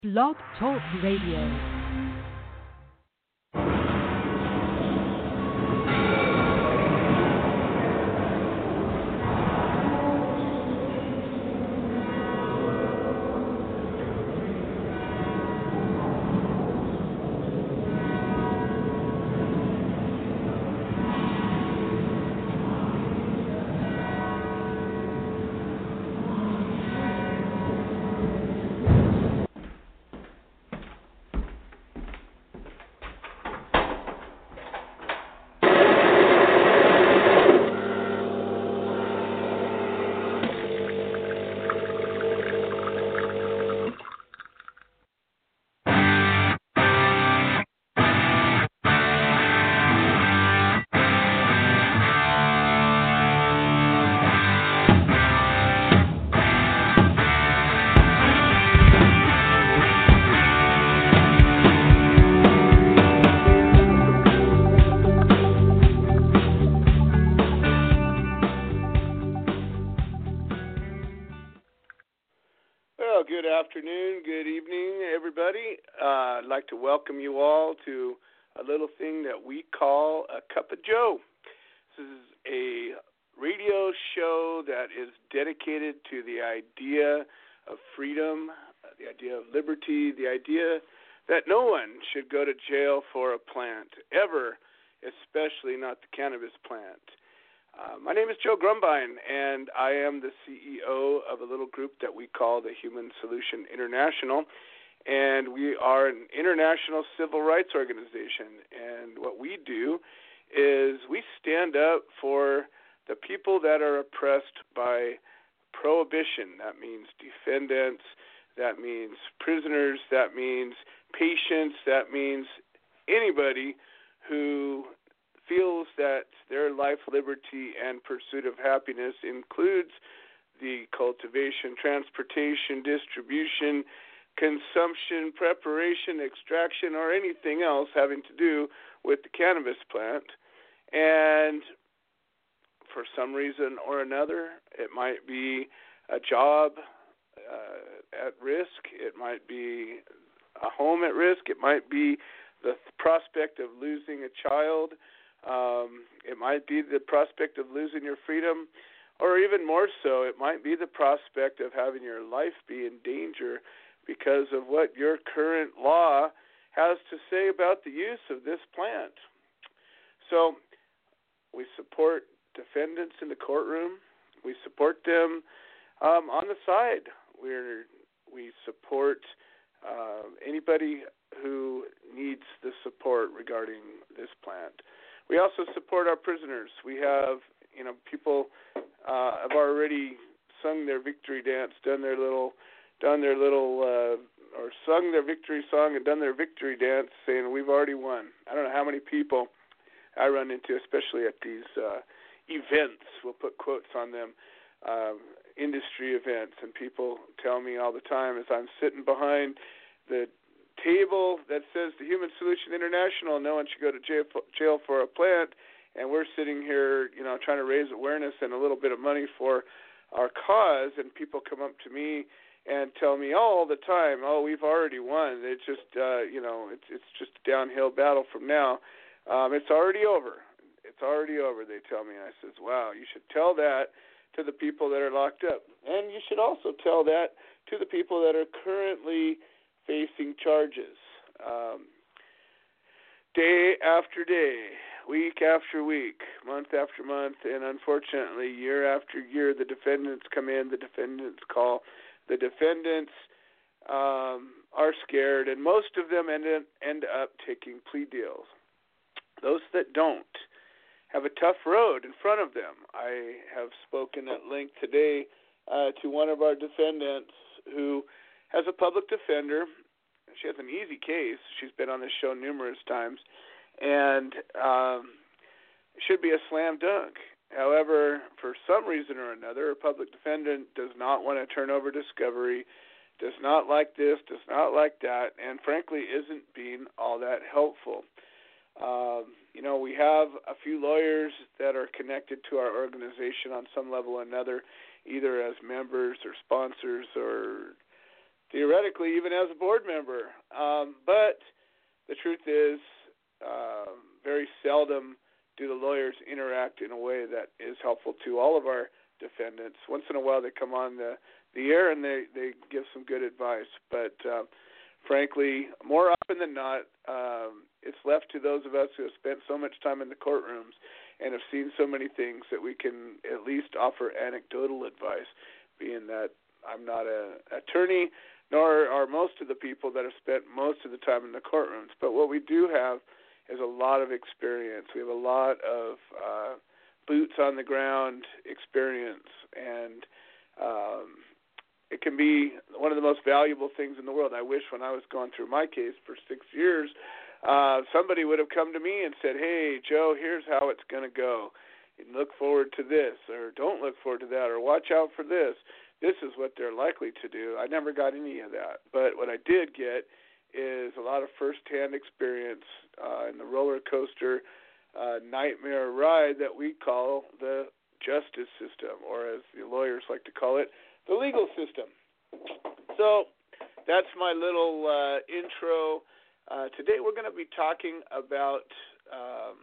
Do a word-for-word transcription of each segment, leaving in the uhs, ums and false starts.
Blog Talk Radio. I'd like to welcome you all to a little thing that we call a Cup of Joe. This is a radio show that is dedicated to the idea of freedom, the idea of liberty, the idea that no one should go to jail for a plant, ever, especially not the cannabis plant. Uh, my name is Joe Grumbine, and I am the C E O of a little group that we call the Human Solution International. And we are an international civil rights organization. And what we do is we stand up for the people that are oppressed by prohibition. That means defendants, that means prisoners, that means patients, that means anybody who feels that their life, liberty, and pursuit of happiness includes the cultivation, transportation, distribution, consumption, preparation, extraction, or anything else having to do with the cannabis plant. And for some reason or another, it might be a job uh, at risk, it might be a home at risk, it might be the prospect of losing a child, um, it might be the prospect of losing your freedom, or even more so, it might be the prospect of having your life be in danger because of what your current law has to say about the use of this plant. So we support defendants in the courtroom. We support them um, on the side. We're, we support uh, anybody who needs the support regarding this plant. We also support our prisoners. We have, you know, people uh, have already sung their victory dance, done their little done their little, uh, or sung their victory song and done their victory dance saying, we've already won. I don't know how many people I run into, especially at these uh, events, we'll put quotes on them, um, industry events, and people tell me all the time as I'm sitting behind the table that says the Human Solution International, no one should go to jail for, jail for a plant, and we're sitting here, you know, trying to raise awareness and a little bit of money for our cause, and people come up to me and tell me all the time, oh, we've already won. It's just, uh, you know, it's it's just a downhill battle from now. Um, it's already over. It's already over, they tell me. And I says, wow, you should tell that to the people that are locked up. And you should also tell that to the people that are currently facing charges. Um, day after day, week after week, month after month, and unfortunately, year after year, the defendants come in, the defendants call. The defendants um, are scared, and most of them end, end up taking plea deals. Those that don't have a tough road in front of them. I have spoken at length today uh, to one of our defendants who has a public defender. She has an easy case. She's been on this show numerous times, and um, should be a slam dunk. However, for some reason or another, a public defendant does not want to turn over discovery, does not like this, does not like that, and frankly isn't being all that helpful. Um, you know, we have a few lawyers that are connected to our organization on some level or another, either as members or sponsors or theoretically, even as a board member. Um, but the truth is, uh, very seldom do the lawyers interact in a way that is helpful to all of our defendants. Once in a while, they come on the, the air and they, they give some good advice. But uh, frankly, more often than not, um, it's left to those of us who have spent so much time in the courtrooms and have seen so many things that we can at least offer anecdotal advice, being that I'm not an attorney, nor are most of the people that have spent most of the time in the courtrooms. But what we do have is a lot of experience. We have a lot of uh, boots on the ground experience, and um, it can be one of the most valuable things in the world. I wish when I was going through my case for six years, uh, somebody would have come to me and said, hey, Joe, here's how it's going to go. And look forward to this, or don't look forward to that, or watch out for this. This is what they're likely to do. I never got any of that. But what I did get is a lot of first-hand experience uh, in the roller coaster uh, nightmare ride that we call the justice system, or as the lawyers like to call it, the legal system. So that's my little uh, intro. Uh, today we're going to be talking about um,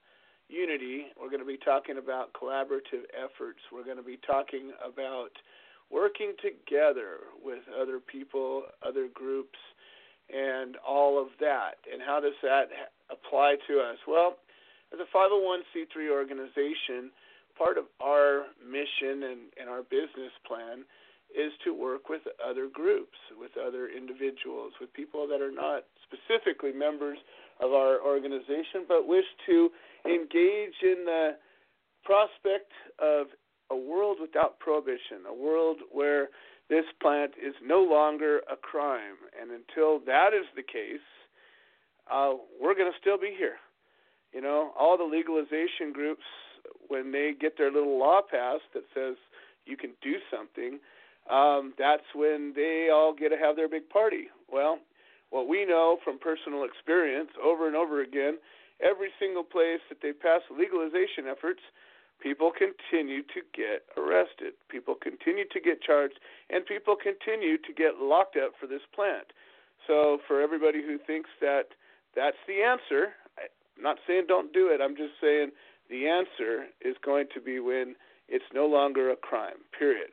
unity. We're going to be talking about collaborative efforts. We're going to be talking about working together with other people, other groups, and all of that. And how does that apply to us? Well, as a five oh one c three organization, part of our mission and, and our business plan is to work with other groups, with other individuals, with people that are not specifically members of our organization, but wish to engage in the prospect of a world without prohibition, a world where this plant is no longer a crime. And until that is the case, uh, we're going to still be here. You know, all the legalization groups, when they get their little law passed that says you can do something, um, that's when they all get to have their big party. Well, what we know from personal experience over and over again, every single place that they pass legalization efforts, people continue to get arrested. People continue to get charged, and people continue to get locked up for this plant. So for everybody who thinks that that's the answer, I'm not saying don't do it. I'm just saying the answer is going to be when it's no longer a crime, period.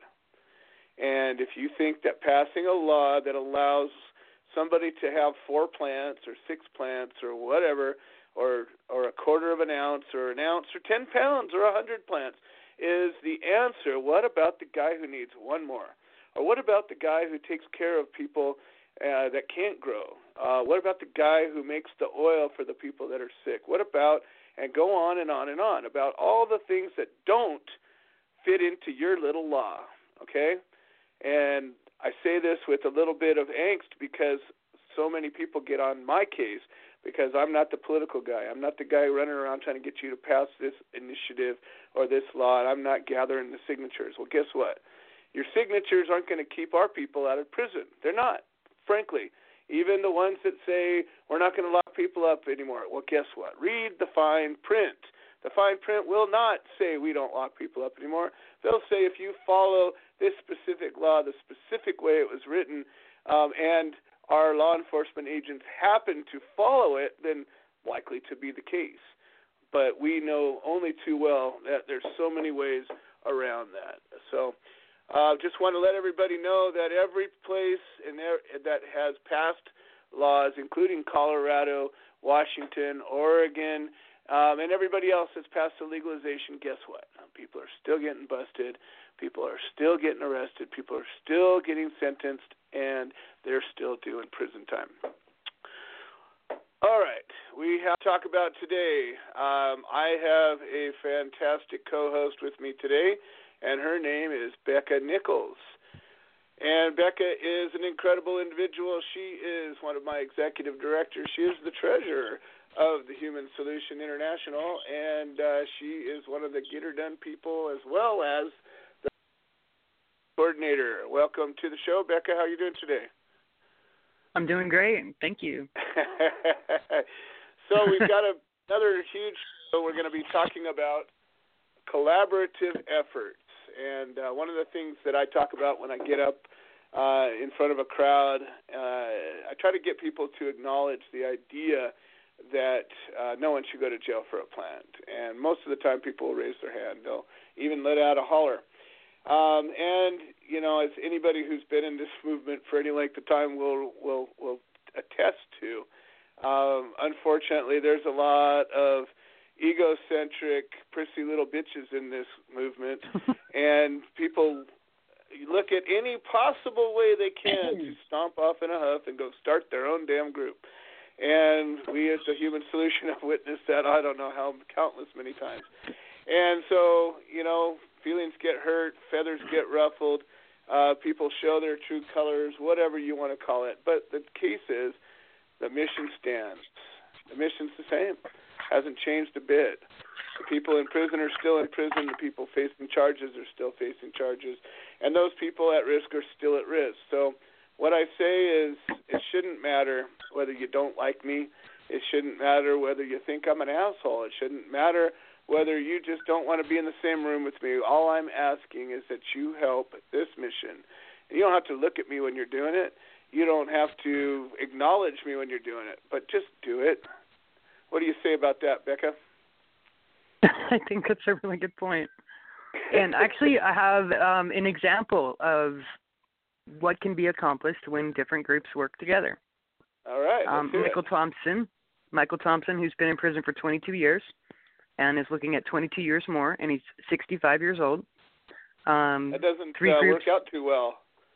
And if you think that passing a law that allows somebody to have four plants or six plants or whatever, or or a quarter of an ounce or an ounce or ten pounds or a hundred plants is the answer, what about the guy who needs one more? Or what about the guy who takes care of people uh, that can't grow? Uh, what about the guy who makes the oil for the people that are sick? What about, and go on and on and on, about all the things that don't fit into your little law, okay? And I say this with a little bit of angst because so many people get on my case because I'm not the political guy. I'm not the guy running around trying to get you to pass this initiative or this law, and I'm not gathering the signatures. Well, guess what? Your signatures aren't going to keep our people out of prison. They're not, frankly. Even the ones that say we're not going to lock people up anymore. Well, guess what? Read the fine print. The fine print will not say we don't lock people up anymore. They'll say if you follow this specific law, the specific way it was written, um, and our law enforcement agents happen to follow it, then likely to be the case. But we know only too well that there's so many ways around that. So uh, just want to let everybody know that every place in there that has passed laws, including Colorado, Washington, Oregon, um, and everybody else that's passed the legalization, guess what? People are still getting busted. People are still getting arrested. People are still getting sentenced, and they're still doing prison time. All right, we have to talk about today. Um, I have a fantastic co-host with me today, and her name is Becca Nichols. And Becca is an incredible individual. She is one of my executive directors. She is the treasurer of the Human Solution International, and uh, she is one of the Get Her Done people as well as the coordinator. Welcome to the show, Becca. How are you doing today? I'm doing great. Thank you. So we've got a, another huge show. We're going to be talking about collaborative efforts. And uh, one of the things that I talk about when I get up uh, in front of a crowd, uh, I try to get people to acknowledge the idea that uh, no one should go to jail for a plant. And most of the time people will raise their hand. They'll even let out a holler. Um, and, you know, as anybody who's been in this movement for any length of time will will, will attest to, um, unfortunately there's a lot of egocentric, prissy little bitches in this movement, and people look at any possible way they can to stomp off in a huff and go start their own damn group. And we as the Human Solution have witnessed that I don't know how countless many times. And so, you know, feelings get hurt, feathers get ruffled, uh, people show their true colors, whatever you want to call it. But the case is the mission stands. The mission's the same. Hasn't changed a bit. The people in prison are still in prison. The people facing charges are still facing charges. And those people at risk are still at risk. So what I say is it shouldn't matter whether you don't like me. It shouldn't matter whether you think I'm an asshole. It shouldn't matter whether you just don't want to be in the same room with me. All I'm asking is that you help this mission. And you don't have to look at me when you're doing it. You don't have to acknowledge me when you're doing it. But just do it. What do you say about that, Becca? I think that's a really good point. And actually, I have um, an example of what can be accomplished when different groups work together. All right. Um, Michael it. Thompson, Michael Thompson, who's been in prison for twenty-two years and is looking at twenty-two years more, and he's sixty-five years old. Um, that doesn't three uh, groups, work out too well.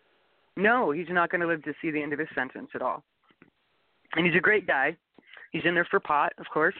No, he's not going to live to see the end of his sentence at all. And he's a great guy. He's in there for pot, of course.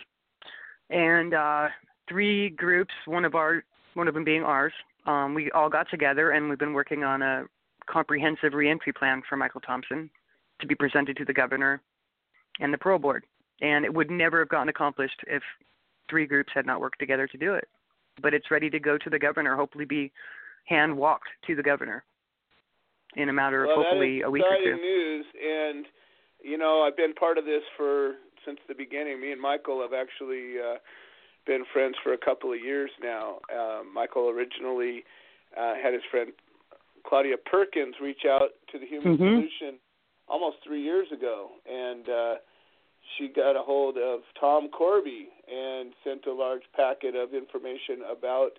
And uh, three groups, one of our, one of them being ours, um, we all got together and we've been working on a comprehensive reentry plan for Michael Thompson to be presented to the governor and the parole board. And it would never have gotten accomplished if three groups had not worked together to do it. But it's ready to go to the governor, hopefully be hand-walked to the governor in a matter well, of hopefully a week or two. That is exciting news. And, you know, I've been part of this for since the beginning. Me and Michael have actually uh, been friends for a couple of years now. Uh, Michael originally uh, had his friend Claudia Perkins reach out to the Human mm-hmm. Solution almost three years ago, and uh, she got a hold of Tom Corby and sent a large packet of information about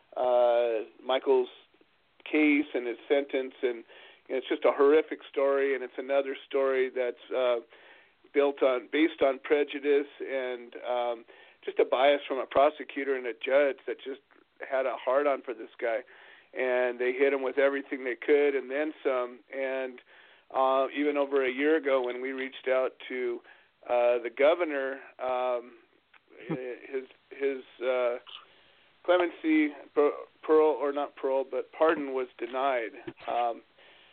uh, Michael's case and his sentence, and you know, it's just a horrific story, and it's another story that's uh, built on, based on prejudice and um, just a bias from a prosecutor and a judge that just had a hard-on for this guy. And they hit him with everything they could and then some. And uh, even over a year ago when we reached out to uh, the governor, um, his his uh, clemency, parole, or not parole, but pardon was denied. Um,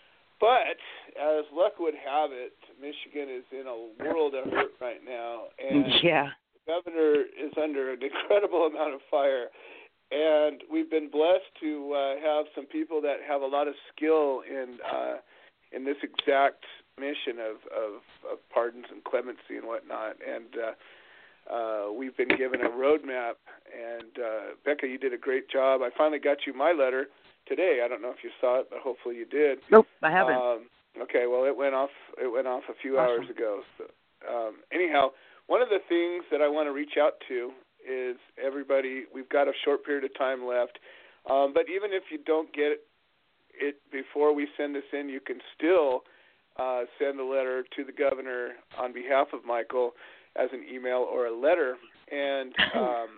but as luck would have it, Michigan is in a world of hurt right now. And yeah. the governor is under an incredible amount of fire. And we've been blessed to uh, have some people that have a lot of skill in uh, in this exact mission of, of, of pardons and clemency and whatnot. And uh, uh, we've been given a roadmap. And uh, Becca, you did a great job. I finally got you my letter today. I don't know if you saw it, but hopefully you did. Nope, I haven't. Um, okay, well it went off. It went off a few awesome. hours ago. So, um, anyhow, one of the things that I want to reach out to is everybody, we've got a short period of time left, um, but even if you don't get it before we send this in, you can still uh, send a letter to the governor on behalf of Michael as an email or a letter. And um,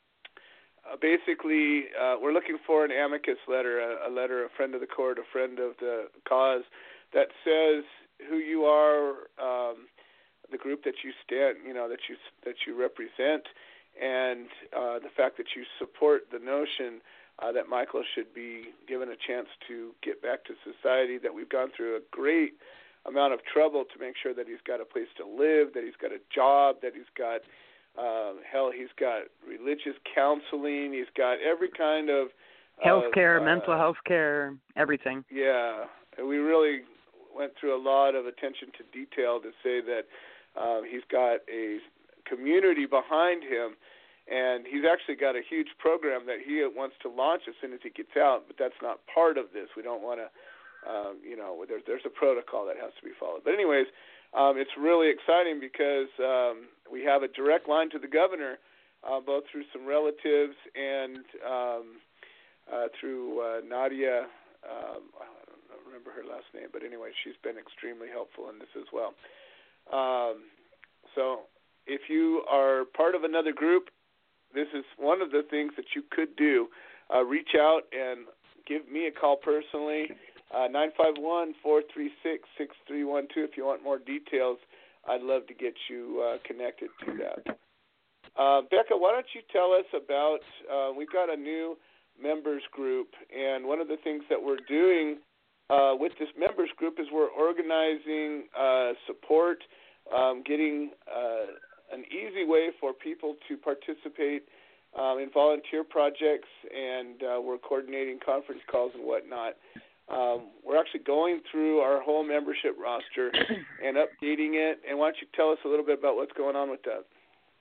uh, basically, uh, we're looking for an amicus letter, a, a letter, a friend of the court, a friend of the cause, that says who you are, um, the group that you stand, you know, that you that you represent, and uh, the fact that you support the notion uh, that Michael should be given a chance to get back to society, that we've gone through a great amount of trouble to make sure that he's got a place to live, that he's got a job, that he's got, uh, hell, he's got religious counseling, he's got every kind of... Health care, uh, mental health care, everything. Yeah, and we really went through a lot of attention to detail to say that uh, he's got a community behind him, and he's actually got a huge program that he wants to launch as soon as he gets out, but that's not part of this. We don't want to um, you know, there's there's a protocol that has to be followed. But anyways, um, it's really exciting because um, we have a direct line to the governor, uh, both through some relatives and um, uh, through uh, Nadia. Um, I don't remember her last name, but anyway, she's been extremely helpful in this as well. Um, so if you are part of another group, this is one of the things that you could do. Uh, reach out and give me a call personally, uh, nine five one, four three six, six three one two. If you want more details, I'd love to get you uh, connected to that. Uh, Becca, why don't you tell us about, uh, we've got a new members group, and one of the things that we're doing uh, with this members group is we're organizing uh, support, um, getting uh, an easy way for people to participate um, in volunteer projects, and uh, we're coordinating conference calls and whatnot. Um, we're actually going through our whole membership roster and updating it, and why don't you tell us a little bit about what's going on with that?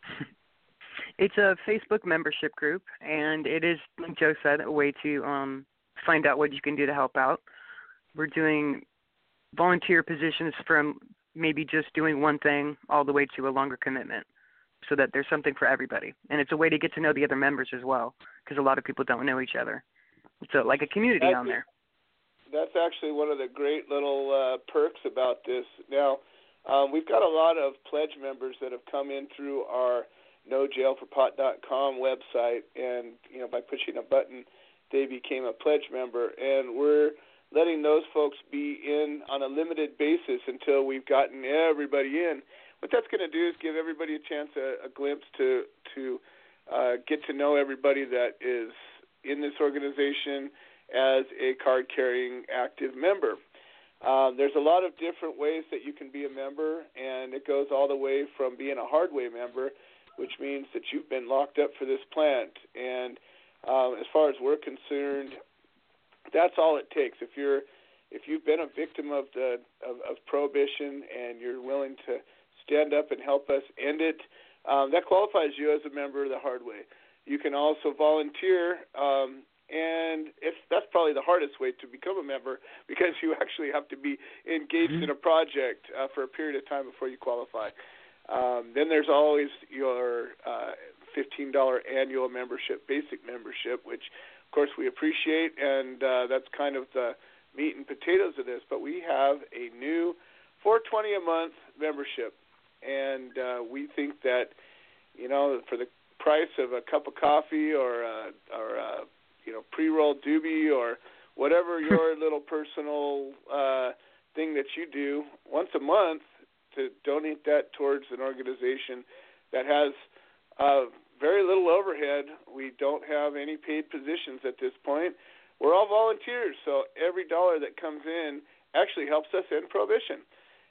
It's a Facebook membership group, and it is, like Joe said, a way to um, find out what you can do to help out. We're doing volunteer positions from maybe just doing one thing all the way to a longer commitment, so that there's something for everybody. And it's a way to get to know the other members as well, because a lot of people don't know each other. It's a, like a community that's, on there. That's actually one of the great little uh, perks about this. Now, um, we've got a lot of pledge members that have come in through our no jail for pot dot com website, and you know, by pushing a button, they became a pledge member, and we're letting those folks be in on a limited basis until we've gotten everybody in. What that's going to do is give everybody a chance, a, a glimpse to to uh, get to know everybody that is in this organization as a card-carrying active member. Um, there's a lot of different ways that you can be a member, and it goes all the way from being a hardway member, which means that you've been locked up for this plant. And um, as far as we're concerned, that's all it takes. If you're if you've been a victim of the of, of prohibition and you're willing to stand up and help us end it, um, that qualifies you as a member of the hard way. You can also volunteer, um, and it's, that's probably the hardest way to become a member, because you actually have to be engaged mm-hmm. in a project uh, for a period of time before you qualify. Um, then there's always your uh, fifteen dollars annual membership, basic membership, which, of course, we appreciate, and uh, that's kind of the meat and potatoes of this. But we have a new four dollars and twenty cents a month membership, and uh, we think that, you know, for the price of a cup of coffee or a, or a, you know, pre-rolled doobie or whatever your little personal uh, thing that you do once a month, to donate that towards an organization that has uh, very little overhead. We don't have any paid positions at this point. We're all volunteers, so every dollar that comes in actually helps us end prohibition.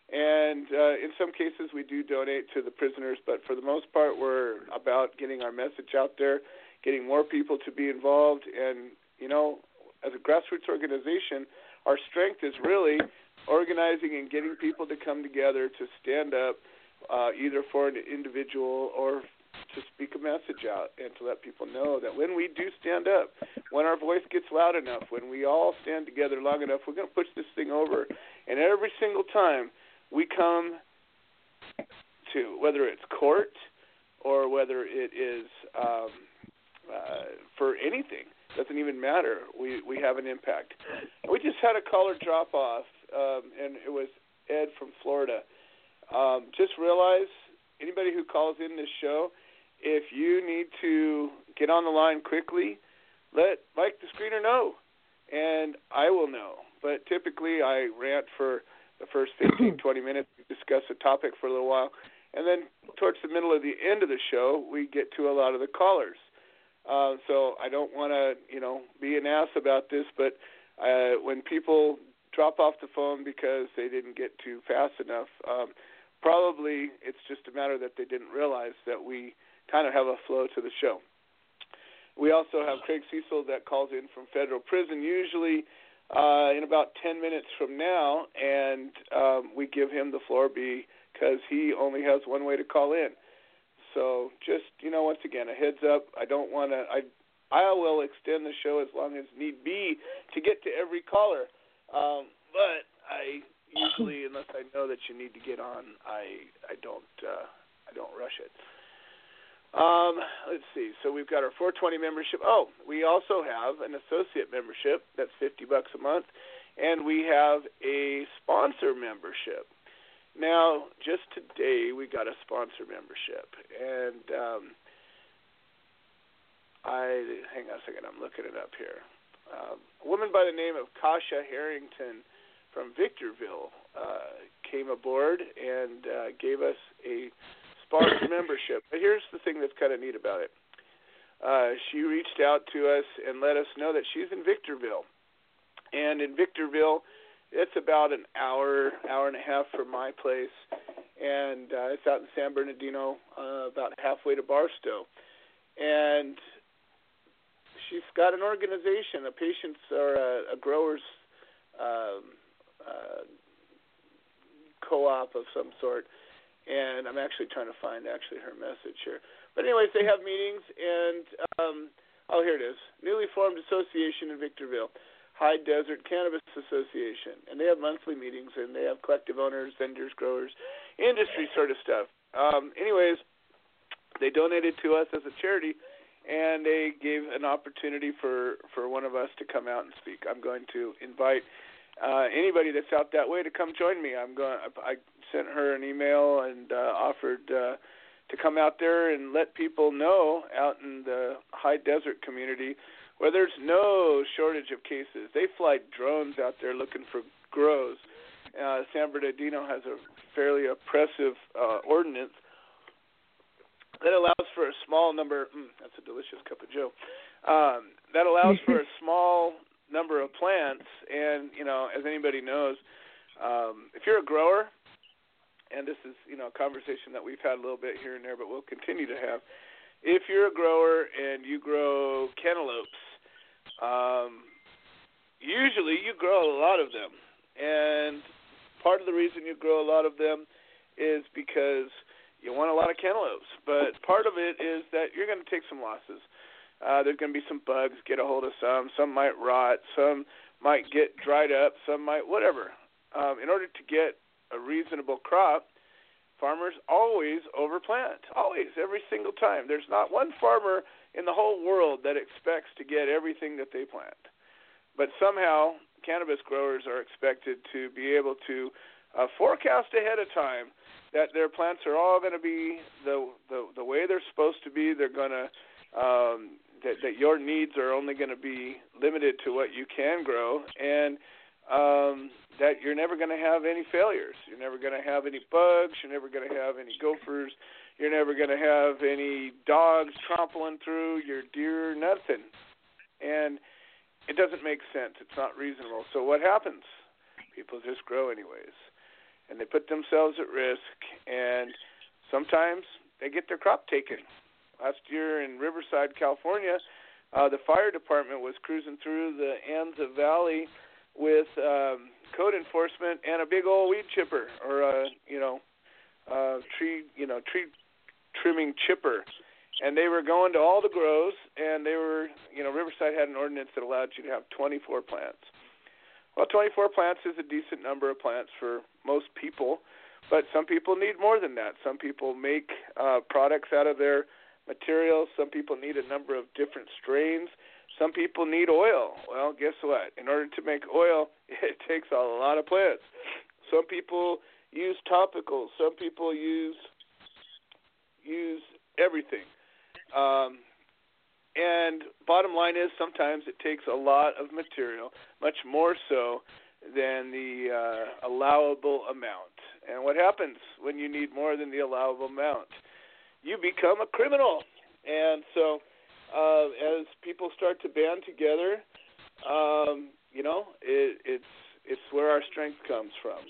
And uh, in some cases, we do donate to the prisoners, but for the most part, we're about getting our message out there, getting more people to be involved. And, you know, as a grassroots organization, our strength is really organizing and getting people to come together to stand up, uh, either for an individual or to speak a message out, and to let people know that when we do stand up, when our voice gets loud enough, when we all stand together long enough, we're going to push this thing over. And every single time we come to, whether it's court or whether it is um, uh, for anything, doesn't even matter, we, we have an impact. We just had a caller drop off, um, and it was Ed from Florida. Um, just realize, anybody who calls in this show, if you need to get on the line quickly, let Mike the screener know, and I will know. But typically I rant for the first fifteen, twenty minutes, discuss a topic for a little while, and then towards the middle of the end of the show, we get to a lot of the callers. Uh, so I don't want to, you know, be an ass about this, but uh, when people drop off the phone because they didn't get to fast enough, um, probably it's just a matter that they didn't realize that we kind of have a flow to the show. We also have Craig Cecil that calls in from federal prison, usually uh, in about ten minutes from now, and um, we give him the floor because he only has one way to call in. So just, you know, once again, a heads up. I don't want to, I I will extend the show as long as need be to get to every caller. Um, but I usually, unless I know that you need to get on, I I don't uh, I don't rush it. Um, let's see. So we've got our four twenty membership. Oh, we also have an associate membership. That's fifty bucks a month, and we have a sponsor membership. Now, just today we got a sponsor membership, and um, I hang on a second. I'm looking it up here. Uh, a woman by the name of Kasha Harrington from Victorville uh, came aboard and uh, gave us a sponsor membership. But here's the thing that's kind of neat about it. Uh, she reached out to us and let us know that she's in Victorville. And in Victorville, it's about an hour, hour and a half from my place. And uh, it's out in San Bernardino, uh, about halfway to Barstow. And she's got an organization, a patient's or a, a grower's um, uh, co-op of some sort. And I'm actually trying to find actually her message here. But anyways, they have meetings, and, um, oh, here it is. Newly formed association in Victorville, High Desert Cannabis Association. And they have monthly meetings, and they have collective owners, vendors, growers, industry sort of stuff. Um, anyways, they donated to us as a charity, and they gave an opportunity for, for one of us to come out and speak. I'm going to invite uh, anybody that's out that way to come join me. I'm going. I sent her an email and uh, offered uh, to come out there and let people know out in the high desert community where there's no shortage of cases. They fly drones out there looking for grows. Uh, San Bernardino has a fairly oppressive uh, ordinance that allows for a small number. Mm, that's a delicious cup of Joe. Um, that allows for a small number of plants, and you know, as anybody knows, um, if you're a grower, and this is you know a conversation that we've had a little bit here and there, but we'll continue to have. If you're a grower and you grow cantaloupes, um, usually you grow a lot of them, and part of the reason you grow a lot of them is because you want a lot of cantaloupes, but part of it is that you're going to take some losses. Uh, there's going to be some bugs, get a hold of some. Some might rot. Some might get dried up. Some might whatever. Um, in order to get a reasonable crop, farmers always overplant, always, every single time. There's not one farmer in the whole world that expects to get everything that they plant. But somehow cannabis growers are expected to be able to uh, forecast ahead of time that their plants are all going to be the, the the way they're supposed to be. They're going to um, that, that your needs are only going to be limited to what you can grow, and um, that you're never going to have any failures. You're never going to have any bugs. You're never going to have any gophers. You're never going to have any dogs trampling through your deer, nothing. And it doesn't make sense. It's not reasonable. So what happens? People just grow anyways. And they put themselves at risk, and sometimes they get their crop taken. Last year in Riverside, California, uh, the fire department was cruising through the Anza Valley with um, code enforcement and a big old weed chipper, or a you know, uh, tree you know tree trimming chipper, and they were going to all the grows, and they were you know Riverside had an ordinance that allowed you to have twenty-four plants. Well, twenty-four plants is a decent number of plants for most people, but some people need more than that. Some people make uh, products out of their materials. Some people need a number of different strains. Some people need oil. Well, guess what? In order to make oil, it takes a lot of plants. Some people use topicals. Some people use use everything. Um, and bottom line is sometimes it takes a lot of material, much more so than the uh, allowable amount. And what happens when you need more than the allowable amount? You become a criminal. And so uh, as people start to band together, um, you know, it, it's it's where our strength comes from.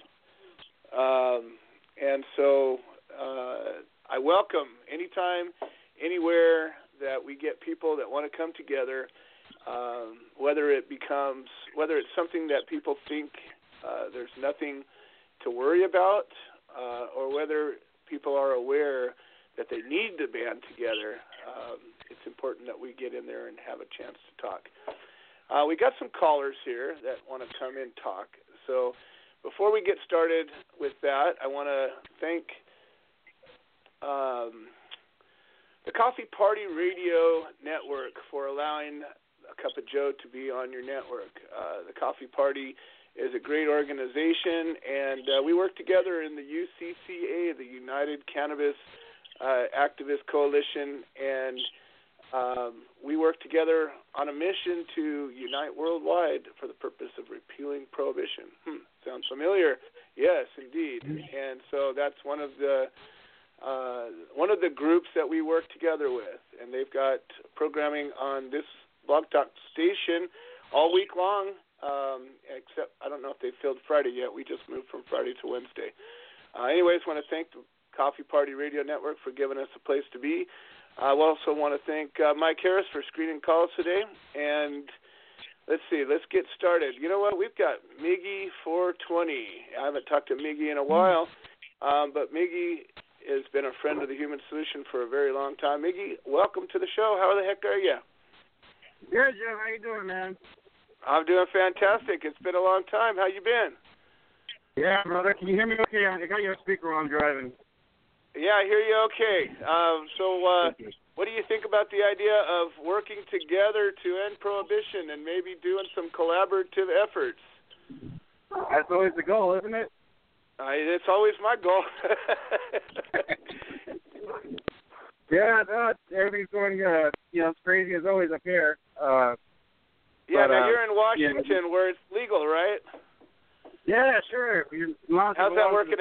Um, and so uh, I welcome anytime, anywhere that we get people that want to come together, um, whether it becomes, whether it's something that people think uh, there's nothing to worry about, uh, or whether people are aware that they need to band together. Um, it's important that we get in there and have a chance to talk. Uh, we got some callers here that want to come in and talk. so before we get started with that, I want to thank um, the Coffee Party Radio Network for allowing A Cup of Joe to be on your network. Uh, the Coffee Party is a great organization, and uh, we work together in the U C C A, the United Cannabis uh, Activist Coalition, and um, we work together on a mission to unite worldwide for the purpose of repealing prohibition. Hmm, sounds familiar? Yes, indeed. And so that's one of the uh, one of the groups that we work together with, and they've got programming on this Blog Talk station all week long. Um, except I don't know if they filled Friday yet. We just moved from Friday to Wednesday. Uh, anyways, want to thank the Coffee Party Radio Network for giving us a place to be. I also want to thank uh, Mike Harris for screening calls today. And let's see, let's get started. You know what? We've got Miggy four twenty. I haven't talked to Miggy in a while, um, but Miggy has been a friend of the Human Solution for a very long time. Miggy, welcome to the show. How the heck are you? Good, Jim. How you doing, man? I'm doing fantastic. It's been a long time. How you been? Yeah, brother. Can you hear me okay? I got you on speaker while I'm driving. Yeah, I hear you okay. Um, so uh, what do you think about the idea of working together to end prohibition and maybe doing some collaborative efforts? That's always the goal, isn't it? Uh, it's always my goal. Yeah, no, everything's going, uh, you know, as crazy as always up here. Uh, yeah, but, now uh, you're in Washington yeah. where it's legal, right? Yeah, sure. You're, How's that working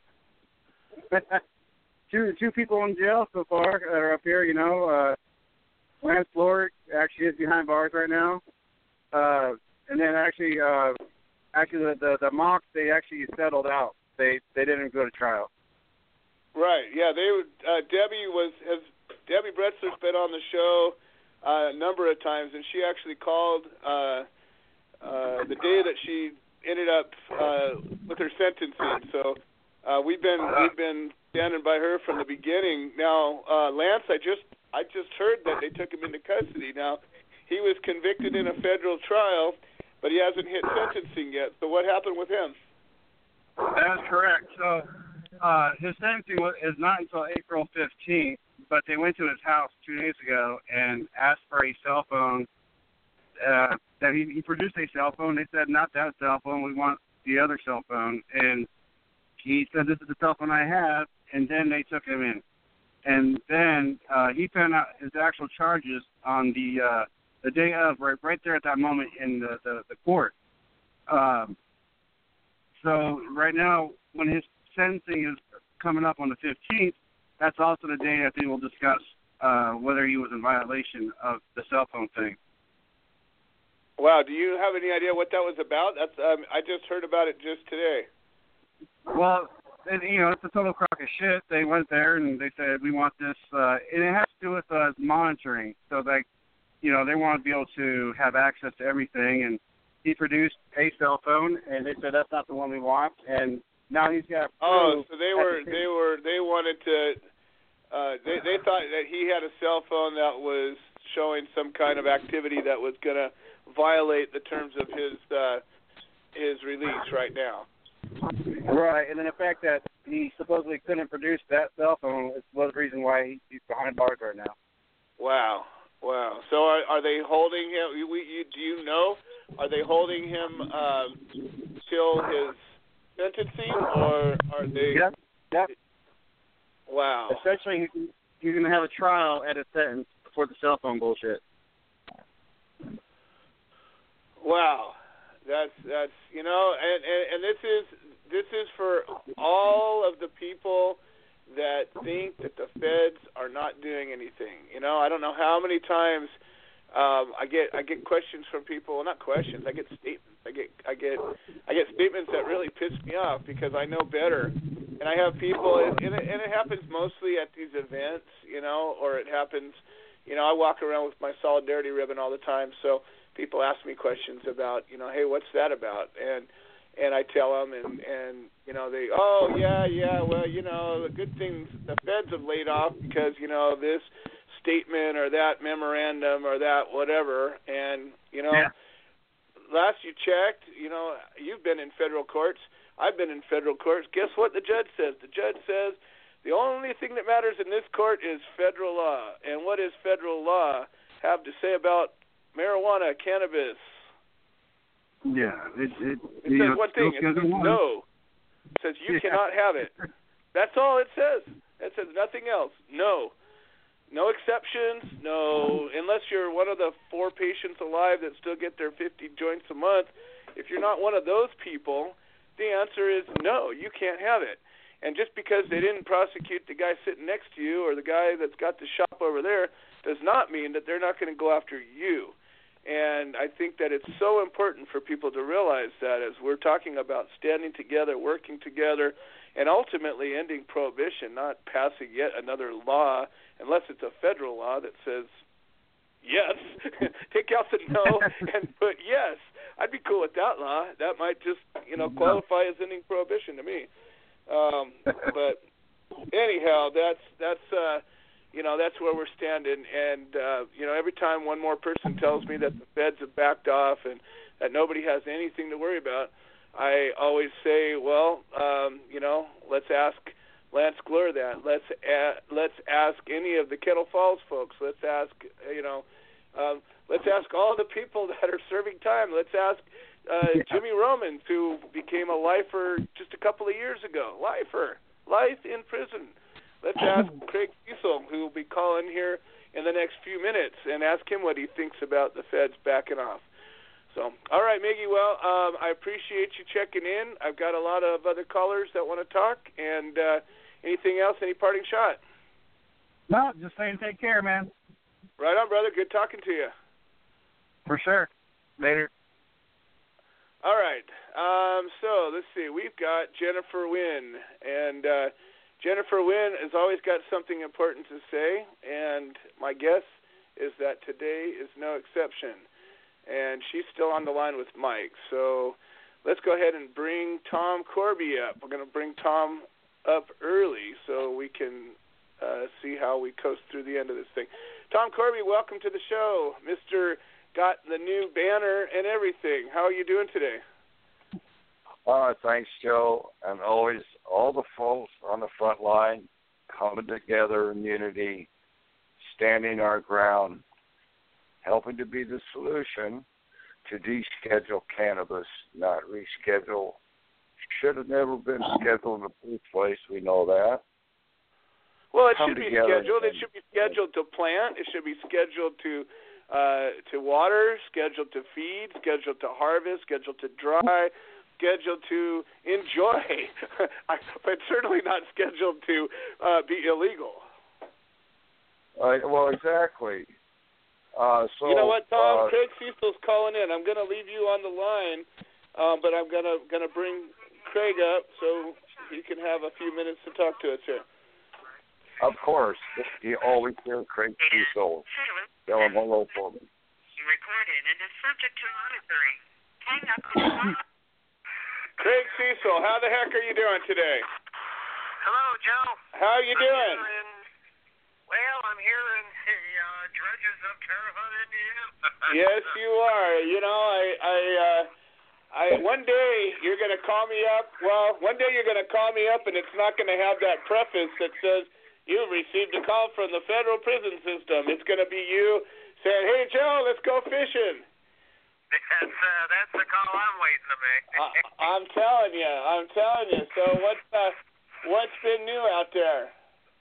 out? two two people in jail so far that are up here, you know. Uh, Lance Lord actually is behind bars right now. Uh, and then actually, uh, actually the, the, the mocks, they actually settled out. They they didn't go to trial. Right. Yeah. They uh, Debbie was has Debbie Bretzler's been on the show uh, a number of times, and she actually called uh, uh, the day that she ended up uh, with her sentencing. So uh, we've been we've been standing by her from the beginning. Now, uh, Lance, I just I just heard that they took him into custody. Now, he was convicted in a federal trial, but he hasn't hit sentencing yet. So what happened with him? That's correct. So uh, his sentencing is not until April fifteenth, but they went to his house two days ago and asked for a cell phone. Uh, that he, he produced a cell phone. They said, not that cell phone. We want the other cell phone. And he said, this is the cell phone I have. And then they took him in. And then uh, he found out his actual charges on the uh, the day of, right, right there at that moment in the, the, the court. Um, so right now, when his sentencing is coming up on the fifteenth, that's also the day that they will discuss uh, whether he was in violation of the cell phone thing. Wow, do you have any idea what that was about? That's um, I just heard about it just today. Well, it, you know, it's a total crock of shit. They went there and they said, we want this, uh, and it has to do with uh, monitoring. So, like, you know, they want to be able to have access to everything. And he produced a cell phone, and they said that's not the one we want. And now he's got. Oh, so they were they were they wanted to. Uh, they they thought that he had a cell phone that was showing some kind of activity that was going to violate the terms of his uh, his release right now. Right, and then the fact that he supposedly couldn't produce that cell phone was the reason why he, he's behind bars right now. Wow, wow. So are, are they holding him? You, you, do you know? Are they holding him um, till his sentencing, or are they? Yep. Yep. Wow. Essentially, he's going to have a trial at his sentence for the cell phone bullshit. Wow, that's that's you know, and, and, and this is this is for all of the people that think that the feds are not doing anything. You know, I don't know how many times um, I get I get questions from people. Well, not questions. I get statements. I get I get I get statements that really piss me off because I know better. And I have people, and it, and it happens mostly at these events, you know, or it happens, you know, I walk around with my solidarity ribbon all the time, so people ask me questions about, you know, hey, what's that about? And and I tell them, and, and you know, they, oh, yeah, yeah, well, you know, the good things, the feds have laid off because, you know, this statement or that memorandum or that whatever, and, you know, yeah. last you checked, you know, you've been in federal courts. I've been in federal courts. Guess what the judge says? The judge says the only thing that matters in this court is federal law. And what does federal law have to say about marijuana, cannabis? Yeah, it it, it says know, one thing. It says no. It says you yeah. cannot have it. That's all it says. It says nothing else. No. No exceptions. No, unless you're one of the four patients alive that still get their fifty joints a month. If you're not one of those people, the answer is no, you can't have it. And just because they didn't prosecute the guy sitting next to you or the guy that's got the shop over there does not mean that they're not going to go after you. And I think that it's so important for people to realize that as we're talking about standing together, working together, and ultimately ending prohibition, not passing yet another law, unless it's a federal law that says yes, take out the no and put yes. I'd be cool with that law. That might just, you know, qualify as ending prohibition to me. Um, but anyhow, that's that's uh, you know that's where we're standing. And uh, you know, every time one more person tells me that the feds have backed off and that nobody has anything to worry about, I always say, well, um, you know, let's ask Lance Glure that. Let's a- let's ask any of the Kettle Falls folks. Let's ask, you know, um, let's ask all the people that are serving time. Let's ask uh, yeah. Jimmy Romans, who became a lifer just a couple of years ago. Lifer, life in prison. Let's ask Craig Cecil, who will be calling here in the next few minutes, and ask him what he thinks about the feds backing off. So, all right, Miggy, well, um, I appreciate you checking in. I've got a lot of other callers that want to talk, and uh, anything else, any parting shot? No, just saying take care, man. Right on, brother. Good talking to you. For sure. Later. All right. Um, so, let's see. We've got Jennifer Wynn, and uh, Jennifer Wynn has always got something important to say, and my guess is that today is no exception. And she's still on the line with Mike. So let's go ahead and bring Tom Corby up. We're going to bring Tom up early so we can uh, see how we coast through the end of this thing. Tom Corby, welcome to the show. Mister Got the new banner and everything. How are you doing today? Uh, thanks, Joe. And always all the folks on the front line coming together in unity, standing our ground, helping to be the solution to deschedule cannabis, not reschedule. Should have never been scheduled in the first place. We know that. Well, it Come should be together scheduled. It and- should be scheduled to plant. It should be scheduled to uh, to water, scheduled to feed, scheduled to harvest, scheduled to dry, scheduled to enjoy, but certainly not scheduled to uh, be illegal. Uh, well, exactly. Uh, so, you know what, Tom? Uh, Craig Cecil's calling in. I'm going to leave you on the line, um, but I'm going to going to bring Craig up so he can have a few minutes to talk to us here. Of course. You always hear Craig Cecil. Tell him hello for me. Recorded and is subject to monitoring. Hang up and Craig Cecil, how the heck are you doing today? Hello, Joe. How are you I'm doing? Here in, well, I'm here in the uh, dredges of Terre Haute, Indiana. Yes, you are. You know, I, I, uh, I. One day you're going to call me up. Well, one day you're going to call me up, and it's not going to have that preface that says you've received a call from the federal prison system. It's going to be you saying, "Hey, Joe, let's go fishing." That's uh, that's the call I'm waiting to make. I, I'm telling you, I'm telling you. So what's uh, what's been new out there?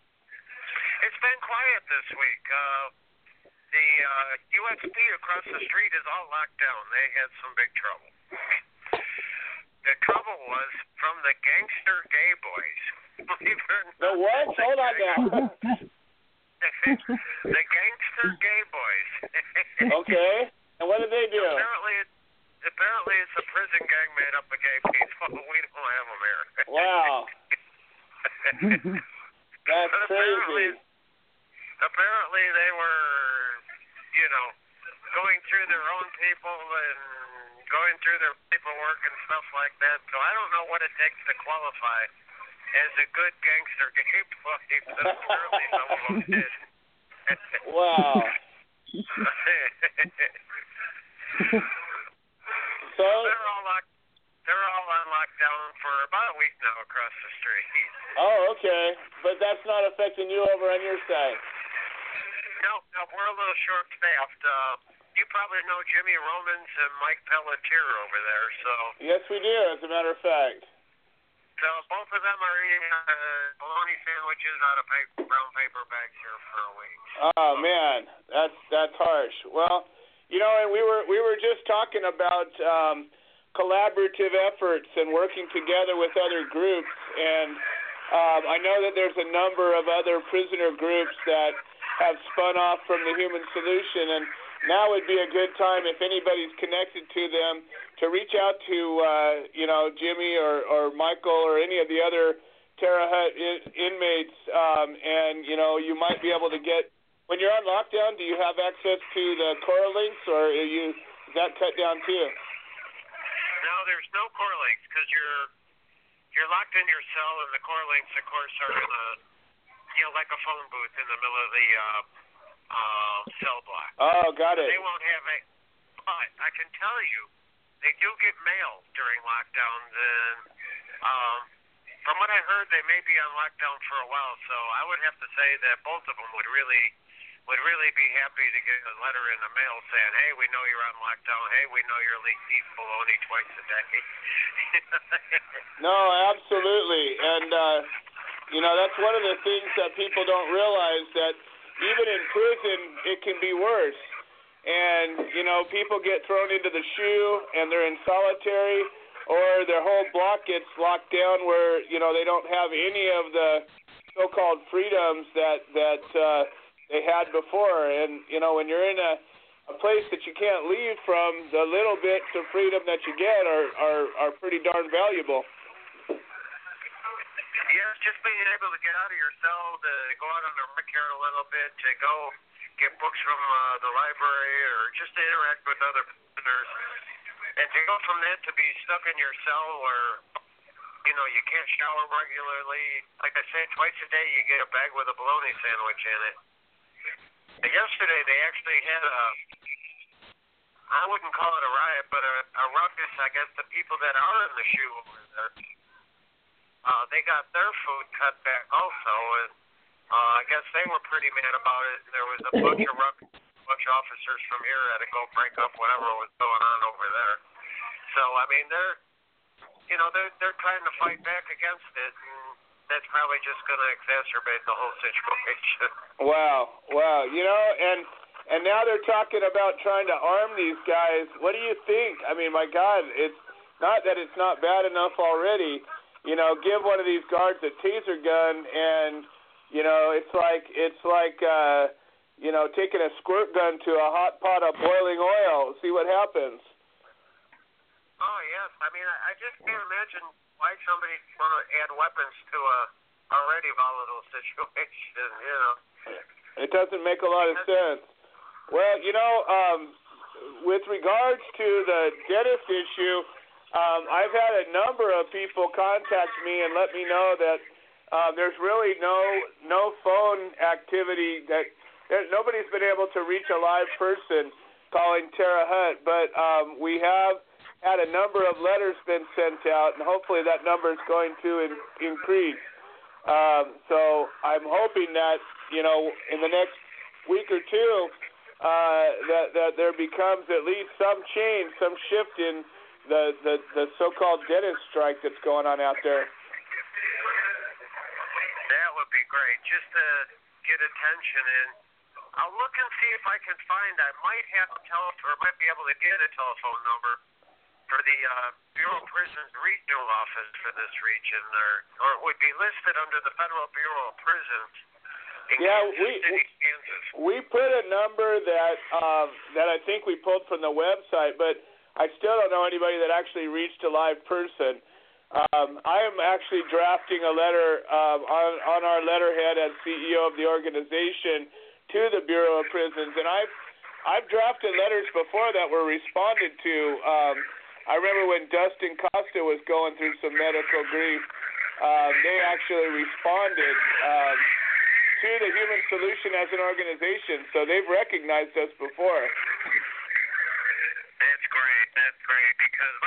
It's been quiet this week. Uh, the uh, U S P across the street is all locked down. They had some big trouble. The trouble was from the gangster gay boys. Believe it or not. The what? Hold on now. The gangster gay boys. Okay. And what did they do? Apparently, it, apparently it's a prison gang made up of gay people. We don't have them here. Wow. That's but apparently, crazy. apparently they were, you know, going through their own people and going through their paperwork and stuff like that. So I don't know what it takes to qualify as a good gangster gay boy, but apparently some of them did. Wow. So they're all locked. They're all on lockdown for about a week now across the street. Oh, okay. But that's not affecting you over on your side. No, no, we're a little short-staffed. Uh, you probably know Jimmy Romans and Mike Pelletier over there, so. Yes, we do, as a matter of fact. So both of them are eating uh, bologna sandwiches out of paper, brown paper bags here for a week. Oh man, that's that's harsh. Well, you know, and we were we were just talking about um, collaborative efforts and working together with other groups, and um, I know that there's a number of other prisoner groups that have spun off from the Human Solution, and now would be a good time if anybody's connected to them to reach out to uh, you know Jimmy or, or Michael or any of the other Terra Hut in, inmates, um, and you know you might be able to get. When you're on lockdown, do you have access to the Coralinks, or are you is that cut down too? No, there's no Coralinks because you're you're locked in your cell, and the Coralinks, of course, are in a you know like a phone booth in the middle of the uh, uh, cell block. Oh, got it. They won't have a. But I can tell you, they do get mail during lockdowns, and um, from what I heard, they may be on lockdown for a while. So I would have to say that both of them would really. would really be happy to get a letter in the mail saying, hey, we know you're on lockdown. Hey, we know you're eating bologna twice a day. No, absolutely. And, uh, you know, that's one of the things that people don't realize, that even in prison, it can be worse. And, you know, people get thrown into the shoe and they're in solitary, or their whole block gets locked down where, you know, they don't have any of the so-called freedoms that, that, uh, they had before. And, you know, when you're in a, a place that you can't leave from, the little bits of freedom that you get are, are, are pretty darn valuable. Yeah, just being able to get out of your cell, to go out on the rec here a little bit, to go get books from uh, the library, or just to interact with other prisoners. And to go from that to be stuck in your cell where, you know, you can't shower regularly. Like I said, twice a day you get a bag with a bologna sandwich in it. Yesterday, they actually had a, I wouldn't call it a riot, but a, a ruckus against the people that are in the shoe over there. Uh, they got their food cut back also, and uh, I guess they were pretty mad about it. There was a bunch of ruckus, a bunch of officers from here had to go break up whatever was going on over there. So, I mean, they're, you know, they're, they're trying to fight back against it, and that's probably just going to exacerbate the whole situation. Wow, wow. You know, and and now they're talking about trying to arm these guys. What do you think? I mean, my God, it's not that it's not bad enough already. You know, give one of these guards a taser gun, and you know, it's like it's like uh, you know, taking a squirt gun to a hot pot of boiling oil. See what happens. Oh yes, I mean, I, I just can't imagine why somebody want to add weapons to a already volatile situation, you know. It doesn't make a lot of sense. Well, you know, um, with regards to the dentist issue, um, I've had a number of people contact me and let me know that uh, there's really no no phone activity, that there, nobody's been able to reach a live person calling Terra Hut, but um, we have had a number of letters been sent out, and hopefully that number is going to in, increase. Um, so I'm hoping that, you know, in the next week or two, uh, that that there becomes at least some change, some shift in the, the, the so-called dentist strike that's going on out there. That would be great, just to get attention. And I'll look and see if I can find, I might have a telephone, or might be able to get a telephone number for the uh, Bureau of Prisons regional office for this region, or, or it would be listed under the Federal Bureau of Prisons in Yeah, Kansas we, City, Kansas. we put a number that um, that I think we pulled from the website, but I still don't know anybody that actually reached a live person. Um, I am actually drafting a letter um, on, on our letterhead as C E O of the organization to the Bureau of Prisons, and I've I've drafted letters before that were responded to. Um, I remember when Dustin Costa was going through some medical grief, um, they actually responded um, to the Human Solution as an organization, so they've recognized us before. That's great. That's great, because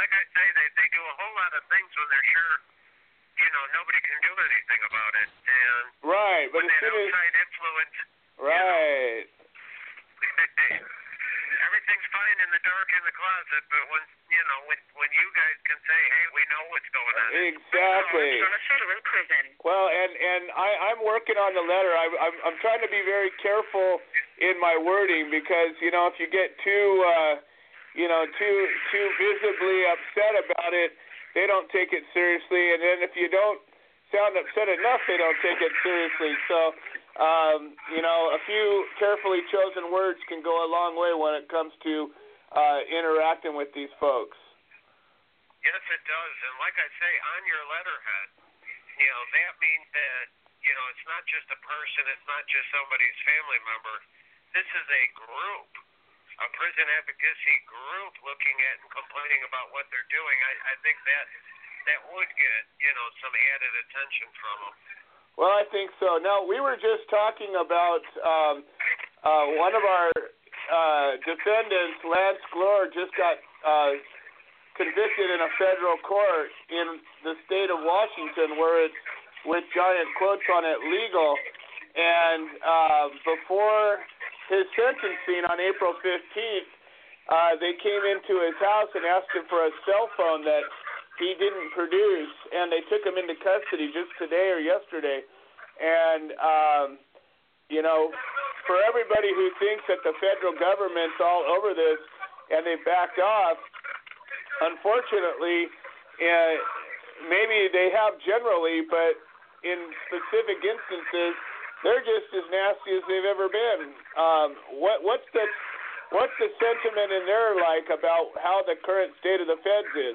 for sure, you know, nobody can do anything about it. And right, but when as that soon as outside influence, right. You know, everything's fine in the dark in the closet, but when you know, when when you guys can say, "Hey, we know what's going on." Exactly. Oh, it's federal prison. Well, and and I, I'm working on the letter. I, I'm I'm trying to be very careful in my wording because you know if you get too uh, you know too too visibly upset about it, they don't take it seriously, and then if you don't sound upset enough, they don't take it seriously. So. Um, you know, a few carefully chosen words can go a long way when it comes to uh, interacting with these folks. Yes, it does. And like I say, on your letterhead, you know, that means that, you know, it's not just a person, it's not just somebody's family member. This is a group, a prison advocacy group looking at and complaining about what they're doing. I, I think that that would get, you know, some added attention from them. Well, I think so. Now, we were just talking about um, uh, one of our uh, defendants, Lance Glore, just got uh, convicted in a federal court in the state of Washington where it's, with giant quotes on it, legal. And uh, before his sentencing on April fifteenth, uh, they came into his house and asked him for a cell phone that he didn't produce, and they took him into custody just today or yesterday. And, um, you know, for everybody who thinks that the federal government's all over this and they backed off, unfortunately, uh, maybe they have generally, but in specific instances, they're just as nasty as they've ever been. Um, what, what's the what's the sentiment in there like about how the current state of the feds is?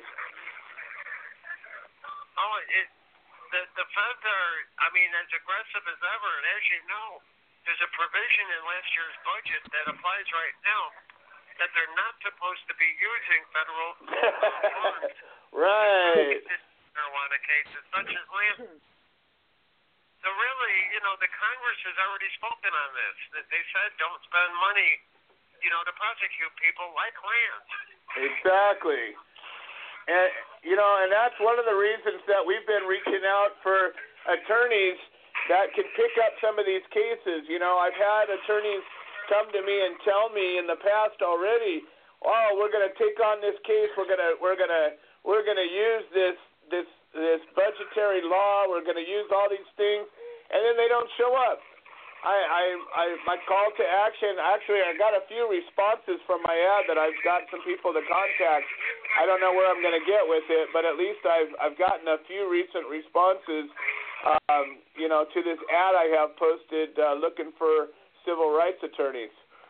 Oh, it, the, the feds are, I mean, as aggressive as ever. And as you know, there's a provision in last year's budget that applies right now that they're not supposed to be using federal funds. Right. Marijuana cases such as land. So really, you know, the Congress has already spoken on this. That they said don't spend money, you know, to prosecute people like Lance. Exactly. And, you know, and that's one of the reasons that we've been reaching out for attorneys that can pick up some of these cases. You know, I've had attorneys come to me and tell me in the past already, oh, we're going to take on this case. We're going to, we're going to, we're going to use this, this, this budgetary law. We're going to use all these things, and then they don't show up. I, I, I, my call to action, actually, I got a few responses from my ad that I've got some people to contact. I don't know where I'm going to get with it, but at least I've, I've gotten a few recent responses, um, you know, to this ad I have posted uh, looking for civil rights attorneys.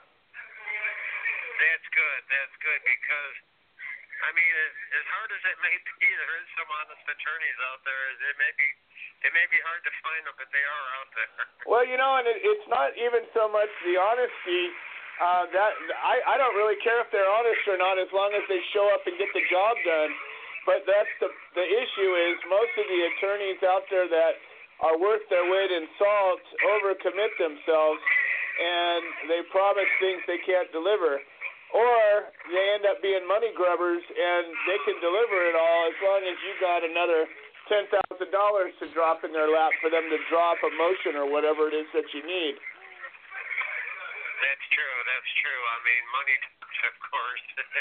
That's good. That's good because, I mean, as, as hard as it may be, there is some honest attorneys out there. It may be It may be hard to find them, but they are out there. Well, you know, and it, it's not even so much the honesty. Uh, that I, I don't really care if they're honest or not, as long as they show up and get the job done. But that's the the issue is most of the attorneys out there that are worth their weight in salt overcommit themselves, and they promise things they can't deliver, or they end up being money grubbers and they can deliver it all as long as you got another ten thousand dollars to drop in their lap for them to drop a motion or whatever it is that you need. That's true. That's true. I mean, money, of course.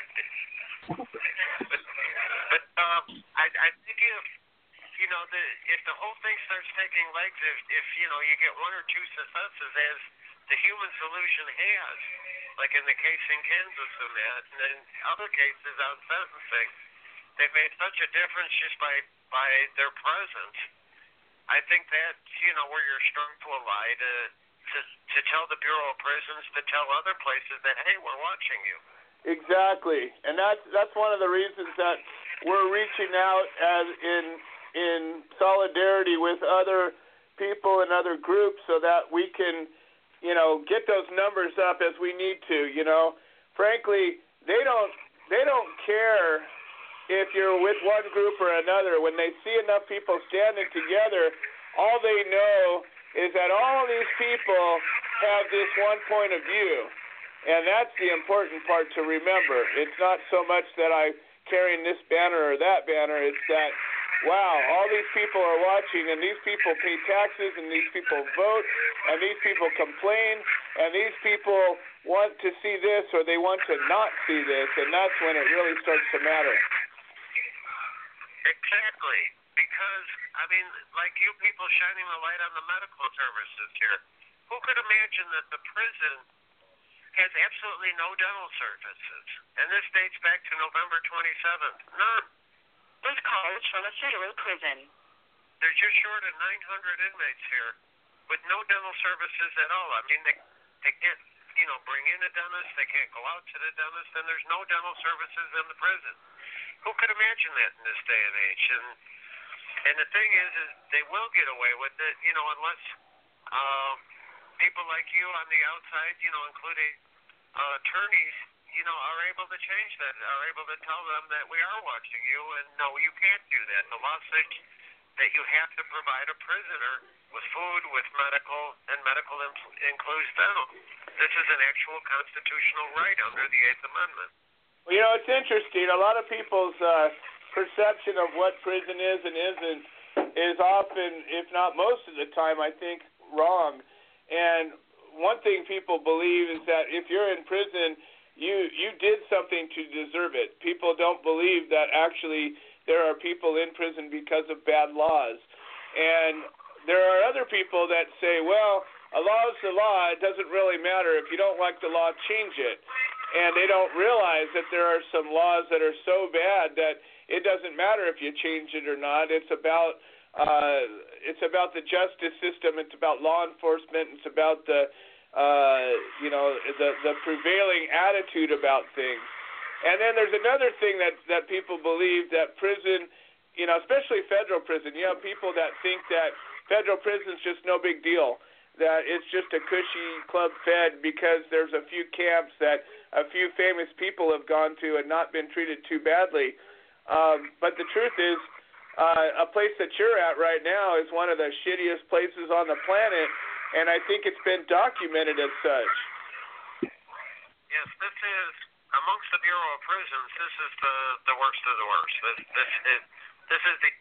but but um, I, I think if you know the if the whole thing starts taking legs, if if you know you get one or two successes, as the human solution has, like in the case in Kansas and that, and then other cases on sentencing, they've made such a difference just by by their presence. I think that's, you know, where your strength will lie to, to to tell the Bureau of Prisons, to tell other places that, hey, we're watching you. Exactly, and that's that's one of the reasons that we're reaching out as in in solidarity with other people and other groups, so that we can, you know, get those numbers up as we need to. You know, frankly, they don't they don't care if you're with one group or another. When they see enough people standing together, all they know is that all these people have this one point of view. And that's the important part to remember. It's not so much that I'm carrying this banner or that banner. It's that wow, all these people are watching, and these people pay taxes, and these people vote, and these people complain, and these people want to see this or they want to not see this, and that's when it really starts to matter. Exactly. Because, I mean, like you people shining the light on the medical services here, who could imagine that the prison has absolutely no dental services? And this dates back to November twenty-seventh. None. This call is from a federal prison. They're just short of nine hundred inmates here with no dental services at all. I mean, they, they can't, you know, bring in a dentist. They can't go out to the dentist, and there's no dental services in the prison. Who could imagine that in this day and age? And and the thing is, is they will get away with it, you know, unless uh, people like you on the outside, you know, including uh, attorneys, you know, are able to change that, are able to tell them that we are watching you, and no, you can't do that. The law says that you have to provide a prisoner with food, with medical, and medical inc- includes dental. This is an actual constitutional right under the Eighth Amendment. Well, you know, it's interesting. A lot of people's uh, perception of what prison is and isn't is often, if not most of the time, I think, wrong. And one thing people believe is that if you're in prison, you you did something to deserve it. People don't believe that actually there are people in prison because of bad laws. And there are other people that say, well, a law is the law. It doesn't really matter. If you don't like the law, change it. And they don't realize that there are some laws that are so bad that it doesn't matter if you change it or not. It's about uh, it's about the justice system. It's about law enforcement. It's about the uh, you know the the prevailing attitude about things. And then there's another thing that that people believe, that prison, you know, especially federal prison. You have people that think that federal prison's just no big deal, that it's just a cushy Club Fed because there's a few camps that a few famous people have gone to and not been treated too badly. Um, but the truth is, uh, a place that you're at right now is one of the shittiest places on the planet, and I think it's been documented as such. Yes, this is, amongst the Bureau of Prisons, this is the, the worst of the worst. This, this is this is the,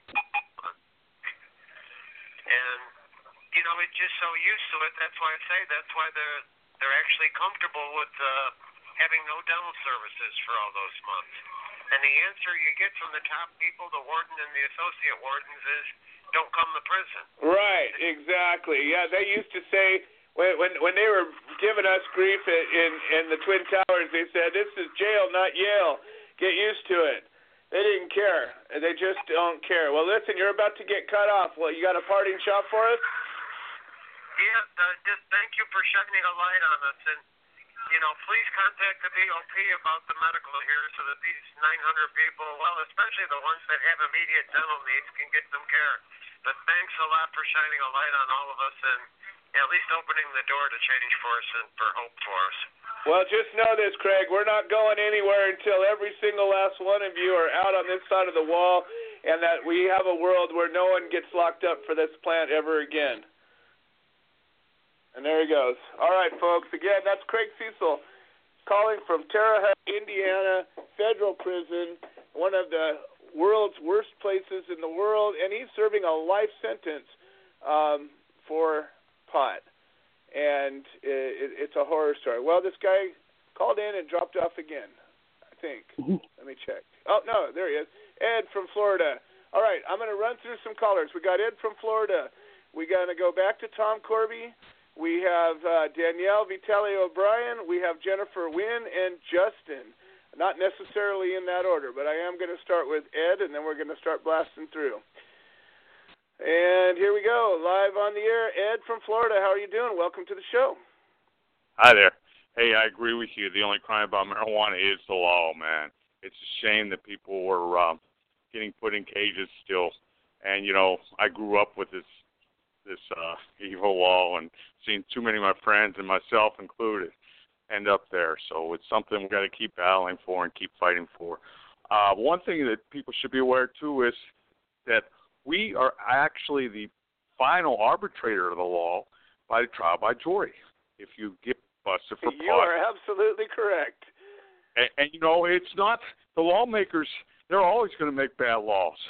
and you know, it's just so used to it. That's why I say that's why they're they're actually comfortable with uh, having no dental services for all those months. And the answer you get from the top people, the warden and the associate wardens, is don't come to prison. Right, exactly. Yeah, they used to say when when, when they were giving us grief in in the Twin Towers, they said this is jail, not Yale. Get used to it. They didn't care. They just don't care. Well, listen, you're about to get cut off. Well, you got a parting shot for us? Yeah, uh, just thank you for shining a light on us, and you know, please contact the B O P about the medical here so that these nine hundred people, well, especially the ones that have immediate dental needs, can get some care. But thanks a lot for shining a light on all of us and at least opening the door to change for us and for hope for us. Well, just know this, Craig. We're not going anywhere until every single last one of you are out on this side of the wall, and that we have a world where no one gets locked up for this plant ever again. And there he goes. All right, folks. Again, that's Craig Cecil calling from Terre Haute, Indiana, federal prison, one of the world's worst places in the world, and he's serving a life sentence um, for pot. And it, it's a horror story. Well, this guy called in and dropped off again, I think. Mm-hmm. Let me check. Oh, no, there he is. Ed from Florida. All right, I'm going to run through some callers. We got Ed from Florida. We're going to go back to Tom Corby. We have uh, Danielle Vitelli O'Brien. We have Jennifer Wynn and Justin. Not necessarily in that order, but I am going to start with Ed, and then we're going to start blasting through. And here we go, live on the air. Ed from Florida, how are you doing? Welcome to the show. Hi there. Hey, I agree with you. The only crime about marijuana is the law, man. It's a shame that people were uh, getting put in cages still. And, you know, I grew up with this this uh, evil law and seen too many of my friends and myself included end up there. So it's something we've got to keep battling for and keep fighting for. Uh, one thing that people should be aware, too, is that we are actually the final arbitrator of the law by the trial by jury. If you get busted for pot. You are absolutely correct. And, and, you know, it's not, the lawmakers, they're always going to make bad laws.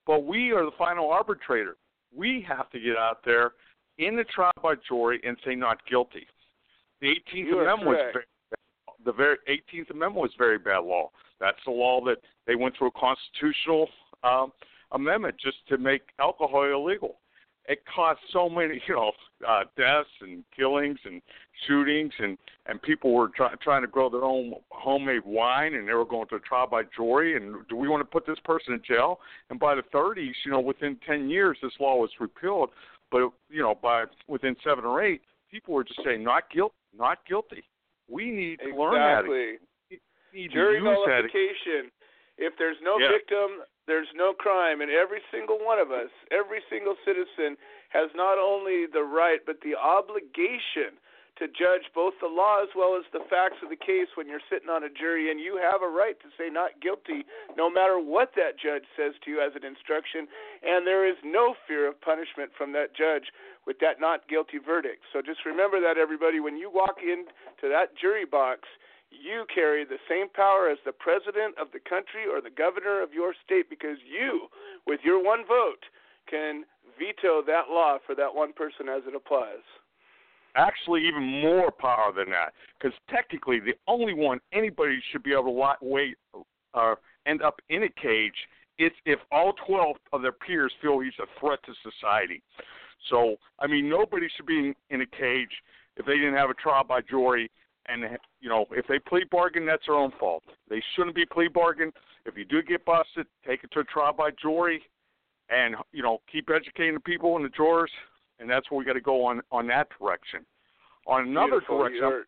but we are the final arbitrator. We have to get out there in the trial by jury and say not guilty. The eighteenth You are Amendment was correct. very, the very eighteenth Amendment was very bad law. That's the law that they went through a constitutional um, amendment just to make alcohol illegal. It caused so many, you know, uh, deaths and killings and shootings, and, and people were try, trying to grow their own homemade wine, and they were going to a trial by jury. And do we want to put this person in jail? And by the thirties, you know, within ten years, this law was repealed. But you know, by within seven or eight, people were just saying not guilty, not guilty. We need to exactly. learn that. We need Jury to use nullification. That. If there's no yeah. victim, there's no crime, and every single one of us, every single citizen has not only the right but the obligation to judge both the law as well as the facts of the case when you're sitting on a jury, and you have a right to say not guilty no matter what that judge says to you as an instruction, and there is no fear of punishment from that judge with that not guilty verdict. So just remember that, everybody. When you walk into that jury box, you carry the same power as the president of the country or the governor of your state, because you, with your one vote, can veto that law for that one person as it applies. Actually, even more power than that, because technically the only one anybody should be able to wait or uh, end up in a cage is if all twelve of their peers feel he's a threat to society. So, I mean, nobody should be in, in a cage if they didn't have a trial by jury. And, you know, if they plea bargain, that's their own fault. They shouldn't be plea bargain. If you do get busted, take it to a trial by jury and, you know, keep educating the people and the jurors, and that's where we got to go on, on that direction. On another Beautiful. direction, You're...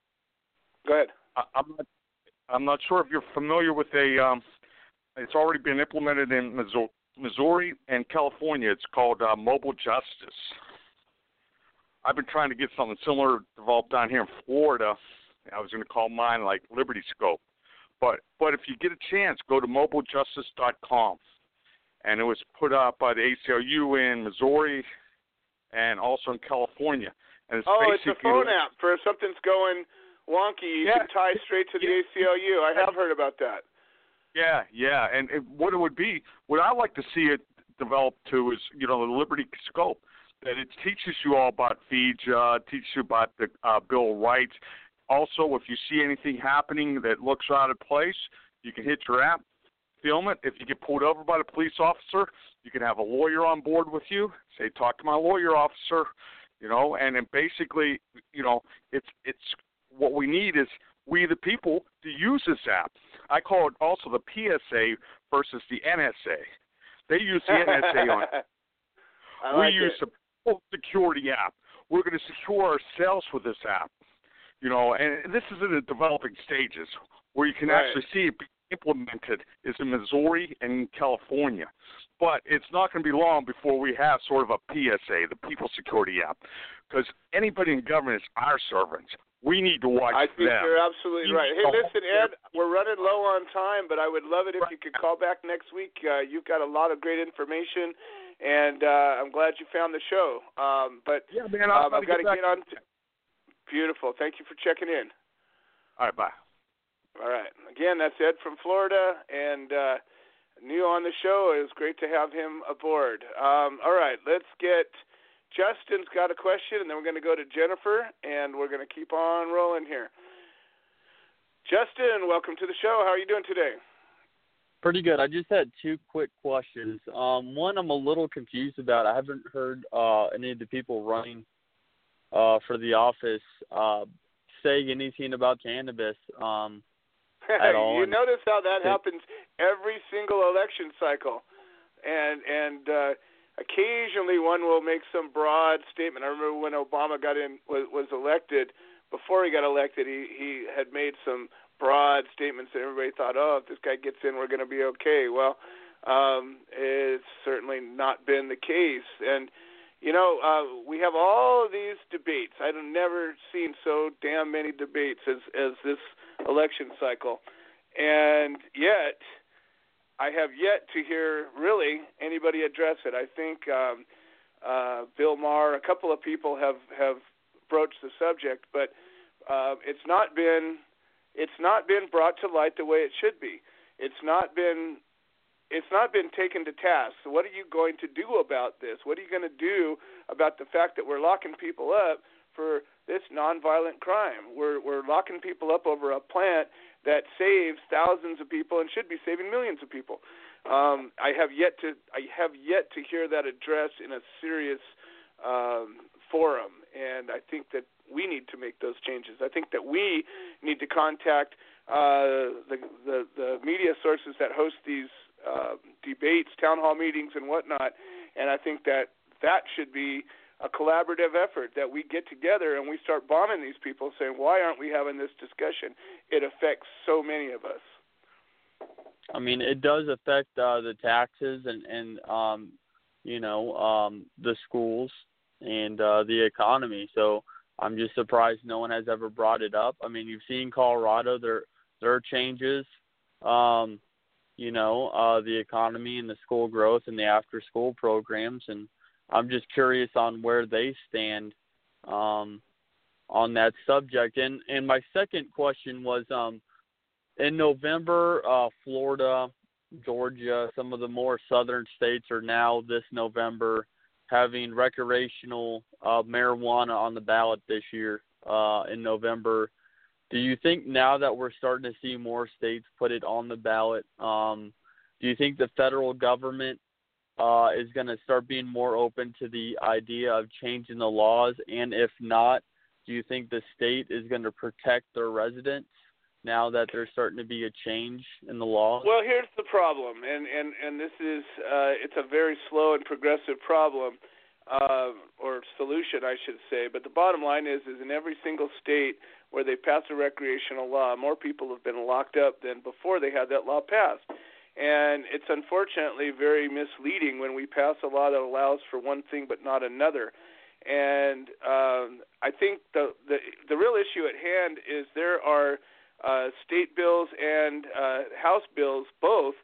Go ahead. I, I'm, not, I'm not sure if you're familiar with a, um, it's already been implemented in Missouri and California. It's called uh, mobile justice. I've been trying to get something similar developed down here in Florida. I was going to call mine like Liberty Scope. But but if you get a chance, go to mobile justice dot com. And it was put out by the A C L U in Missouri and also in California. And it's oh, it's a basically phone like, app for if something's going wonky, you yeah. can tie straight to the Yeah. A C L U. I have heard about that. Yeah, yeah. And it, what it would be, what I like to see it develop to is, you know, the Liberty Scope, that it teaches you all about F E J A, teaches you about the uh, Bill of Rights. Also, if you see anything happening that looks out of place, you can hit your app, film it. If you get pulled over by the police officer, you can have a lawyer on board with you. Say, talk to my lawyer, officer. You know, and then basically, you know, it's it's what we need is we the people to use this app. I call it also the P S A versus the N S A. They use the N S A on it. I we like use it. a full security app. We're going to secure ourselves with this app. You know, and this is in the developing stages. Where you can Right. actually see it be implemented is in Missouri and California. But it's not going to be long before we have sort of a P S A, the People Security App, because anybody in government is our servants. We need to watch I think them. you're absolutely You right. Hey, know, listen, Ed, we're running low on time, but I would love it if Right. you could call back next week. Uh, you've got a lot of great information, and uh, I'm glad you found the show. Um, but Yeah, man, I'll um, I've try got to to get get on. To... Beautiful. Thank you for checking in. All right, bye. All right. Again, that's Ed from Florida, and uh, new on the show. It was great to have him aboard. Um, all right, let's get Justin's got a question, and then we're going to go to Jennifer, and we're going to keep on rolling here. Justin, welcome to the show. How are you doing today? Pretty good. I just had two quick questions. Um, one I'm a little confused about. I haven't heard uh, any of the people running uh, for the office uh, saying anything about cannabis um, at all. You And notice how that they, happens every single election cycle, and and uh, occasionally one will make some broad statement. I remember when Obama got in was, was elected. Before he got elected, he he had made some broad statements that everybody thought, oh, if this guy gets in, we're going to be okay. Well, um, it's certainly not been the case. And, you know, uh, we have all of these debates. I've never seen so damn many debates as, as this election cycle. And yet, I have yet to hear really anybody address it. I think um, uh, Bill Maher, a couple of people have, have broached the subject, but uh, it's not been... It's not been brought to light the way it should be. It's not been it's not been taken to task. So what are you going to do about this? What are you going to do about the fact that we're locking people up for this nonviolent crime? We're we're locking people up over a plant that saves thousands of people and should be saving millions of people. Um, I have yet to I have yet to hear that addressed in a serious um, forum, and I think that we need to make those changes. I think that we need to contact uh, the, the the media sources that host these uh, debates, town hall meetings, and whatnot, and I think that that should be a collaborative effort, that we get together and we start bombing these people, saying, why aren't we having this discussion? It affects so many of us. I mean, it does affect uh, the taxes and, and um, you know, um, the schools and uh, the economy. So I'm just surprised no one has ever brought it up. I mean, you've seen Colorado, there, there are changes, um, you know, uh, the economy and the school growth and the after-school programs, and I'm just curious on where they stand um, on that subject. And, and my second question was, um, in November, uh, Florida, Georgia, some of the more southern states are now this November having recreational uh, marijuana on the ballot this year uh, in November. Do you think now that we're starting to see more states put it on the ballot, um, do you think the federal government uh, is going to start being more open to the idea of changing the laws? And if not, do you think the state is going to protect their residents now that there's starting to be a change in the law? Well, here's the problem, and, and, and this is, uh, it's a very slow and progressive problem, uh, or solution, I should say, but the bottom line is, is in every single state where they pass a recreational law, more people have been locked up than before they had that law passed. And it's unfortunately very misleading when we pass a law that allows for one thing but not another. And um, I think the, the the real issue at hand is there are Uh, state bills and uh, House bills, both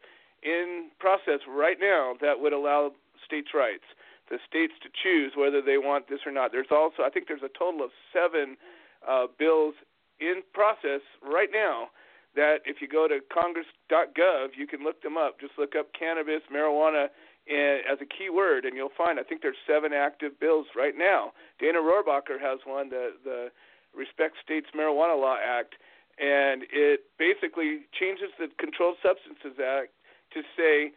in process right now, that would allow states' rights, the states to choose whether they want this or not. There's also, I think there's a total of seven uh, bills in process right now that if you go to congress dot gov, you can look them up. Just look up cannabis, marijuana and, as a key word, and you'll find, I think there's seven active bills right now. Dana Rohrabacher has one, the, the Respect States Marijuana Law Act, and it basically changes the Controlled Substances Act to say,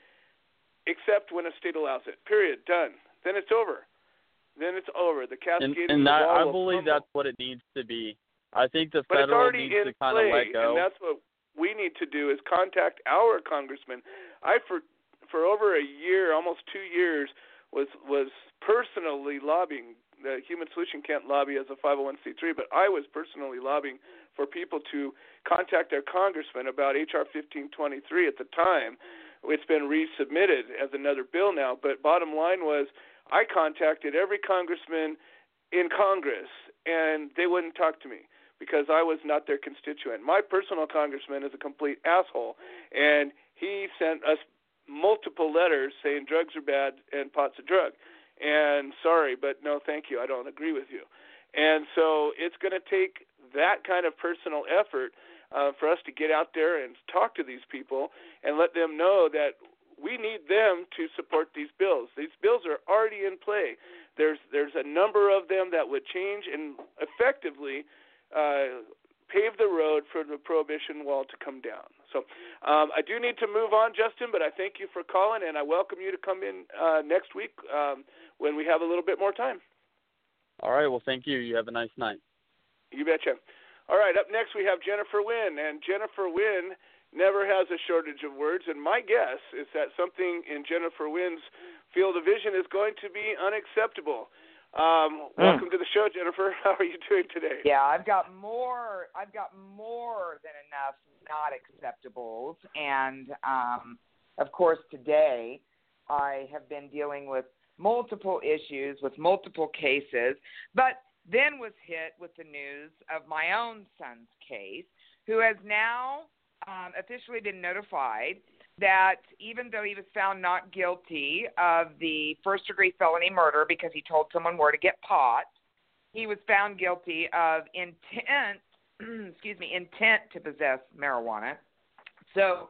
except when a state allows it. Period. Done. Then it's over. Then it's over. The cascading and, and that, wall I believe that's what it needs to be. I think the but federal it's already needs in to kind play, of let go. And that's what we need to do is contact our congressman. I, for for over a year, almost two years, was was personally lobbying. The Human Solution can't lobby as a five oh one c three, but I was personally lobbying for people to contact their congressman about H R fifteen twenty-three at the time. It's been resubmitted as another bill now, but bottom line was I contacted every congressman in Congress, and they wouldn't talk to me because I was not their constituent. My personal congressman is a complete asshole, and he sent us multiple letters saying drugs are bad and pot's a drug. And sorry, but no thank you, I don't agree with you. And so it's going to take that kind of personal effort uh, for us to get out there and talk to these people and let them know that we need them to support these bills. These bills are already in play. There's there's a number of them that would change and effectively uh, pave the road for the prohibition wall to come down. So um, I do need to move on, Justin, but I thank you for calling, and I welcome you to come in uh, next week um, when we have a little bit more time. All right. Well, thank you. You have a nice night. You betcha. All right, up next we have Jennifer Wynn, and Jennifer Wynn never has a shortage of words, and my guess is that something in Jennifer Wynn's field of vision is going to be unacceptable. Um, mm. Welcome to the show, Jennifer. How are you doing today? Yeah, I've got more. I've got more than enough not acceptables, and um, of course, today I have been dealing with multiple issues with multiple cases, but then was hit with the news of my own son's case, who has now um, officially been notified that even though he was found not guilty of the first-degree felony murder because he told someone where to get pot, he was found guilty of intent, excuse me, intent to possess marijuana. So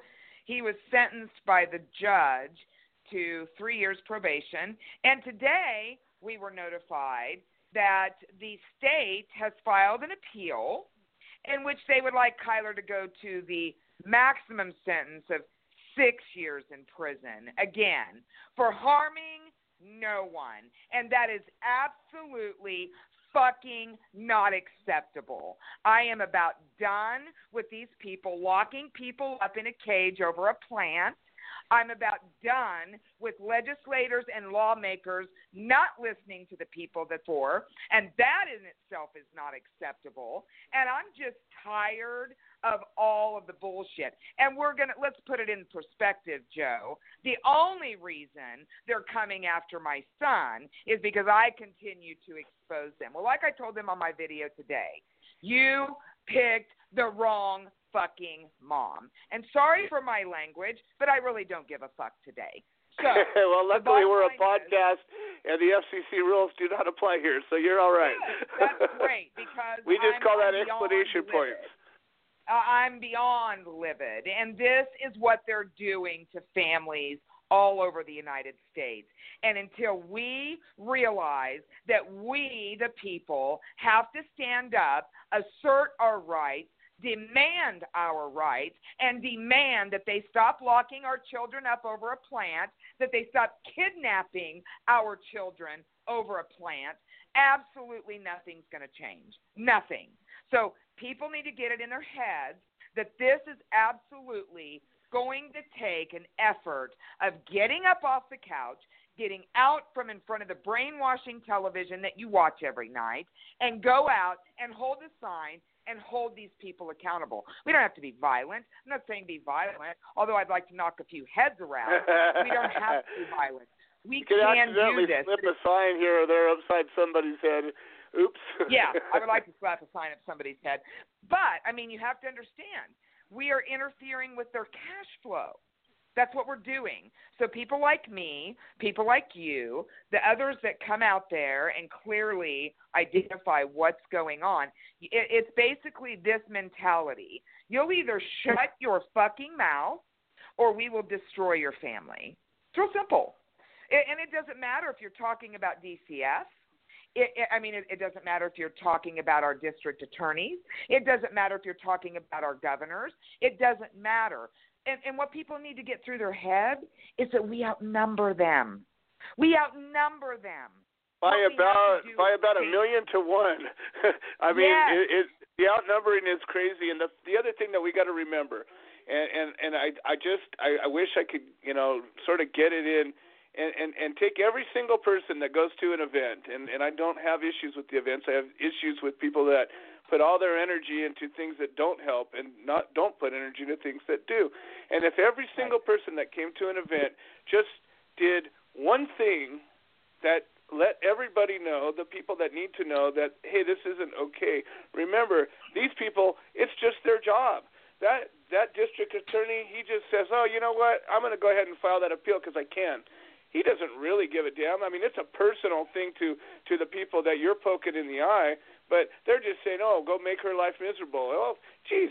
He was sentenced by the judge to three years probation. And today we were notified that the state has filed an appeal in which they would like Kyler to go to the maximum sentence of six years in prison, again, for harming no one. And that is absolutely fucking not acceptable. I am about done with these people locking people up in a cage over a plant. I'm about done with legislators and lawmakers not listening to the people that for, and that in itself is not acceptable. And I'm just tired of all of the bullshit. And we're going to, let's put it in perspective, Joe. The only reason they're coming after my son is because I continue to expose them. Well, like I told them on my video today, you picked the wrong fucking mom. And sorry for my language, but I really don't give a fuck today. So, well, luckily we're a podcast, is, and the F C C rules do not apply here, so you're all right. That's great, because we just I'm, call that I'm explanation points. Uh, I'm beyond livid, and this is what they're doing to families all over the United States. And until we realize that we, the people, have to stand up, assert our rights, demand our rights, and demand that they stop locking our children up over a plant, that they stop kidnapping our children over a plant, absolutely nothing's going to change. Nothing. So people need to get it in their heads that this is absolutely going to take an effort of getting up off the couch, getting out from in front of the brainwashing television that you watch every night, and go out and hold a sign and hold these people accountable. We don't have to be violent. I'm not saying be violent, although I'd like to knock a few heads around. We don't have to be violent. We you can can accidentally do this. slip a sign here or there upside somebody's head. Oops. Yeah, I would like to slap a sign up somebody's head. But, I mean, you have to understand, we are interfering with their cash flow. That's what we're doing. So people like me, people like you, the others that come out there and clearly identify what's going on, it, it's basically this mentality. You'll either shut your fucking mouth or we will destroy your family. It's real simple. It, and it doesn't matter if you're talking about D C S. It, it, I mean, it, it doesn't matter if you're talking about our district attorneys. It doesn't matter if you're talking about our governors. It doesn't matter. And, and what people need to get through their head is that we outnumber them. We outnumber them. By about by about a million to one. I mean, yes. it, it, the outnumbering is crazy. And the the other thing that we got to remember, and and, and I I just I, I wish I could you know sort of get it in. And, and, and take every single person that goes to an event, and, and I don't have issues with the events. I have issues with people that put all their energy into things that don't help and not don't put energy into things that do. And if every single person that came to an event just did one thing that let everybody know, the people that need to know that, hey, this isn't okay. Remember, these people, it's just their job. That, that district attorney, he just says, oh, you know what, I'm going to go ahead and file that appeal because I can. He doesn't really give a damn. I mean, it's a personal thing to, to the people that you're poking in the eye, but they're just saying, oh, go make her life miserable. Oh, geez,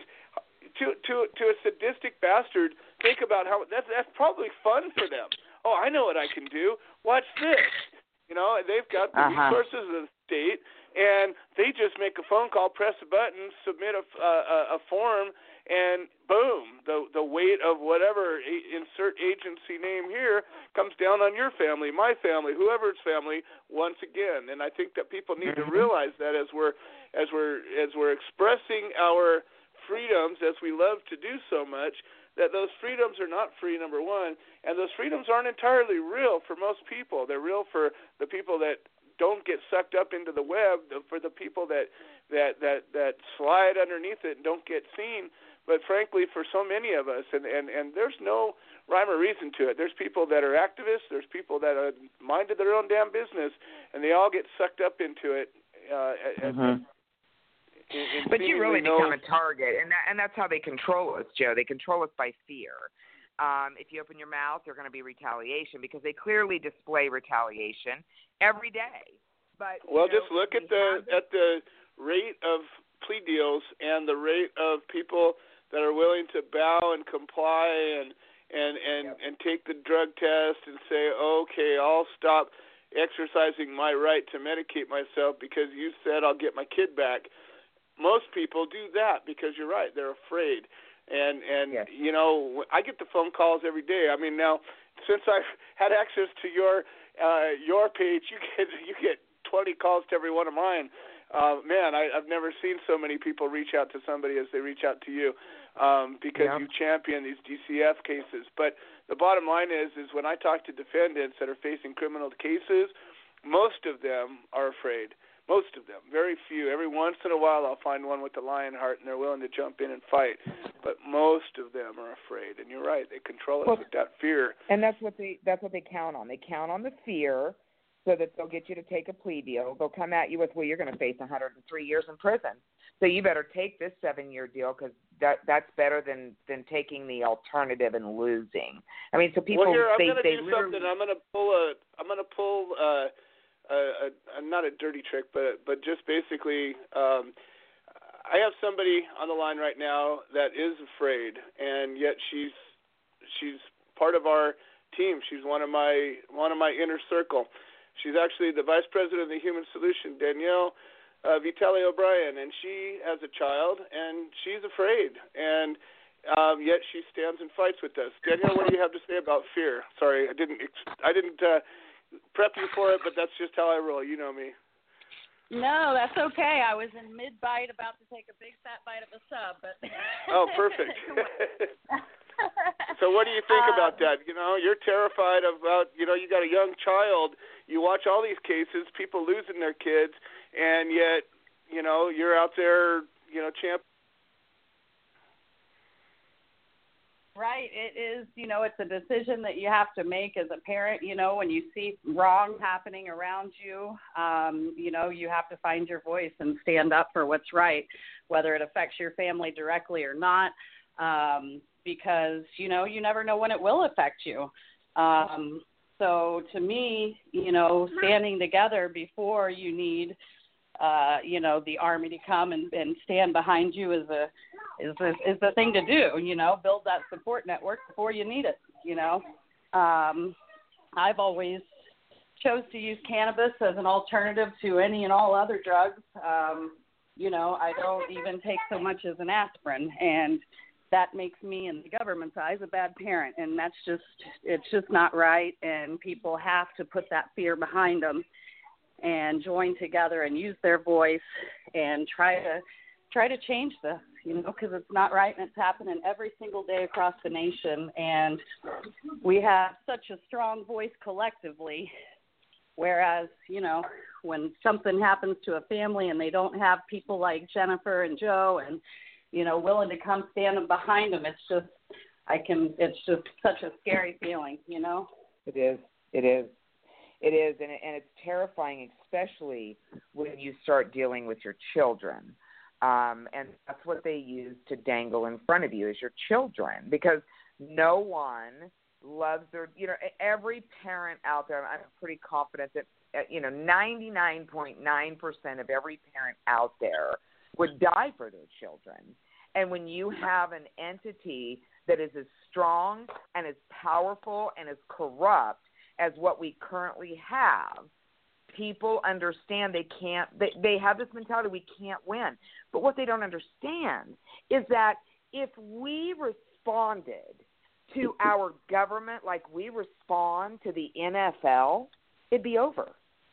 to to to a sadistic bastard, think about how that's that's probably fun for them. Oh, I know what I can do. Watch this. You know, they've got the uh-huh. resources of the state, and they just make a phone call, press a button, submit a a, a form, and boom, the the weight of whatever a, insert agency name here comes down on your family, my family, whoever's family once again. And I think that people need mm-hmm. to realize that as we're as we're as we're expressing our freedoms, as we love to do so much, that those freedoms are not free, number one, and those freedoms aren't entirely real for most people. They're real for the people that don't get sucked up into the web, for the people that that that that slide underneath it and don't get seen. But frankly, for so many of us, and, and, and there's no rhyme or reason to it. There's people that are activists. There's people that are minded their own damn business, and they all get sucked up into it. Uh, mm-hmm. and, and but you really no... become a target, and that, and that's how they control us, Joe. They control us by fear. Um, if you open your mouth, there's going to be retaliation because they clearly display retaliation every day. But well, you know, just look at the at the rate of plea deals and the rate of people that are willing to bow and comply and and and, yep. and take the drug test and say, okay, I'll stop exercising my right to medicate myself because you said I'll get my kid back. Most people do that because you're right, they're afraid. And and yes. you know, I get the phone calls every day. I mean, now since I've had access to your uh, your page, you get you get twenty calls to every one of mine. Uh, man, I, I've never seen so many people reach out to somebody as they reach out to you um, because yeah. you champion these D C F cases. But the bottom line is, is when I talk to defendants that are facing criminal cases, most of them are afraid. Most of them. Very few. Every once in a while I'll find one with a lion heart and they're willing to jump in and fight. But most of them are afraid. And you're right, they control us well, with that fear. And that's what they that's what they count on. They count on the fear so that they'll get you to take a plea deal. They'll come at you with, well, you're going to face one hundred three years in prison. So you better take this seven-year deal because that, that's better than, than taking the alternative and losing. I mean, so people well, here, I'm they, gonna they do literally... something. I'm going to pull a I'm going to pull uh, a, a, a not a dirty trick, but but just basically, um, I have somebody on the line right now that is afraid, and yet she's she's part of our team. She's one of my one of my inner circle. She's actually the vice president of the Human Solution, Danielle uh, Vitale O'Brien, and she has a child, and she's afraid, and um, yet she stands and fights with us. Danielle, what do you have to say about fear? Sorry, I didn't I didn't uh, prep you for it, but that's just how I roll. You know me. No, that's okay. I was in mid-bite about to take a big fat bite of a sub, but oh, perfect. So what do you think um, about that? You know, you're terrified about, you know, you got a young child. You watch all these cases, people losing their kids, and yet, you know, you're out there, you know, champ. Right. It is, you know, it's a decision that you have to make as a parent, you know, when you see wrong happening around you, um, you know, you have to find your voice and stand up for what's right, whether it affects your family directly or not. Um, because, you know, you never know when it will affect you. Um, so to me, you know, standing together before you need, uh, you know, the army to come and, and stand behind you is a, is a, is the thing to do, you know, build that support network before you need it, you know. Um, I've always chose to use cannabis as an alternative to any and all other drugs. Um, you know, I don't even take so much as an aspirin, and that makes me, in the government's eyes, a bad parent, and that's just, it's just not right, and people have to put that fear behind them and join together and use their voice and try to try to change this, you know, because it's not right, and it's happening every single day across the nation, and we have such a strong voice collectively, whereas, you know, when something happens to a family and they don't have people like Jennifer and Joe and, you know, willing to come stand behind them, it's just, I can, it's just such a scary feeling, you know? It is. It is. It is, and, it, and it's terrifying, especially when you start dealing with your children. Um, and that's what they use to dangle in front of you is your children, because no one loves their, you know, every parent out there, I'm pretty confident that, you know, ninety-nine point nine percent of every parent out there would die for their children. And when you have an entity that is as strong and as powerful and as corrupt as what we currently have, people understand they can't, they, they have this mentality, we can't win. But what they don't understand is that if we responded to our government like we respond to the N F L, it'd be over.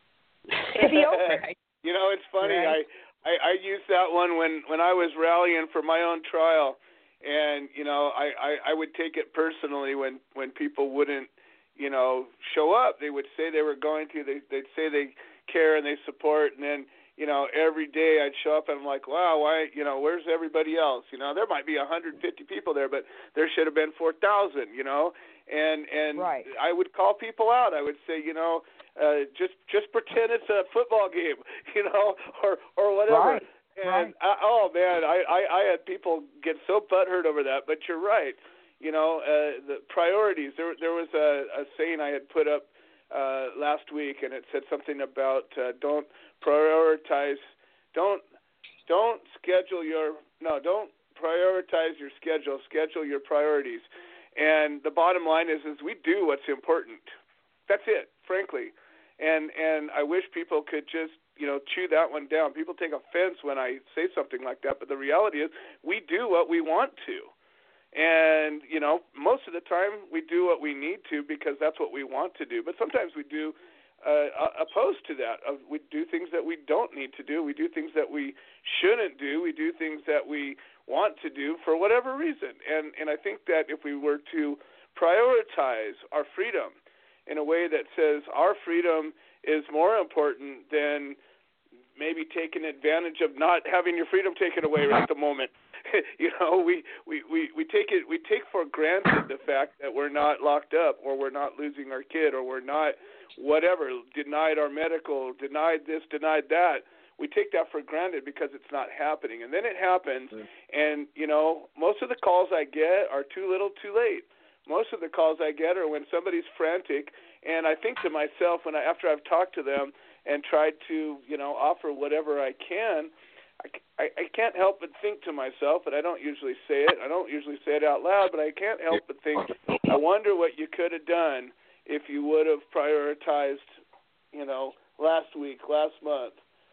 It'd be over. You know, it's funny. Right? I, I, I used that one when, when I was rallying for my own trial. And, you know, I, I, I would take it personally when, when people wouldn't, you know, show up. They would say they were going to. They, they'd say they care and they support. And then, you know, every day I'd show up and I'm like, wow, why, you know, where's everybody else? You know, there might be one hundred fifty people there, but there should have been four thousand, you know. And and right. I would call people out. I would say, you know, uh, just just pretend it's a football game, you know, or or whatever. Right. And right. I, oh man, I, I I had people get so butthurt over that. But you're right. You know, uh, the priorities. There there was a, a saying I had put up uh, last week, and it said something about uh, don't prioritize, don't don't schedule your no, don't prioritize your schedule, schedule your priorities. And the bottom line is, is we do what's important. That's it, frankly. And and I wish people could just, you know, chew that one down. People take offense when I say something like that, but the reality is we do what we want to. And, you know, most of the time we do what we need to because that's what we want to do. But sometimes we do uh, opposed to that. Uh, we do things that we don't need to do. We do things that we shouldn't do. We do things that we want to do for whatever reason. And and I think that if we were to prioritize our freedom in a way that says our freedom is more important than maybe taking advantage of not having your freedom taken away right at the moment. You know, we, we, we, we take it we take for granted the fact that we're not locked up, or we're not losing our kid, or we're not whatever, denied our medical, denied this, denied that. We take that for granted because it's not happening. And then it happens, mm-hmm. and, you know, most of the calls I get are too little, too late. Most of the calls I get are when somebody's frantic, and I think to myself, when I, after I've talked to them and tried to, you know, offer whatever I can, I, I, I can't help but think to myself, and I don't usually say it, I don't usually say it out loud, but I can't help but think, I wonder what you could have done if you would have prioritized, you know, last week, last month.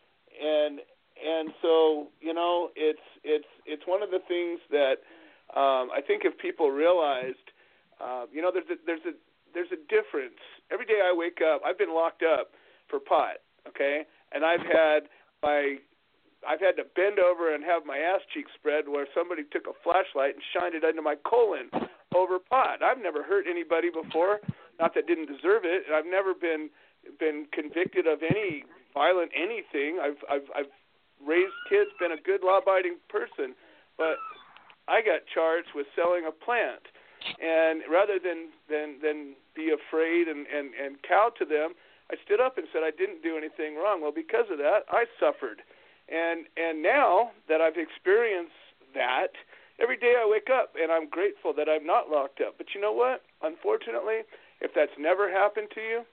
And and so, you know, it's it's it's one of the things that um, I think if people realized, uh, you know, there's a, there's a there's a difference. Every day I wake up, I've been locked up for pot, okay, and I've had my I've had to bend over and have my ass cheek spread where somebody took a flashlight and shined it into my colon over pot. I've never hurt anybody before, not that didn't deserve it. I've never been been convicted of any violent anything. I've I've I've raised kids, been a good law-abiding person, but I got charged with selling a plant. And rather than than than be afraid and and and cow to them, I stood up and said I didn't do anything wrong. Well, because of that, I suffered. And and now that I've experienced that, every day I wake up and I'm grateful that I'm not locked up. But you know what? Unfortunately, if that's never happened to you,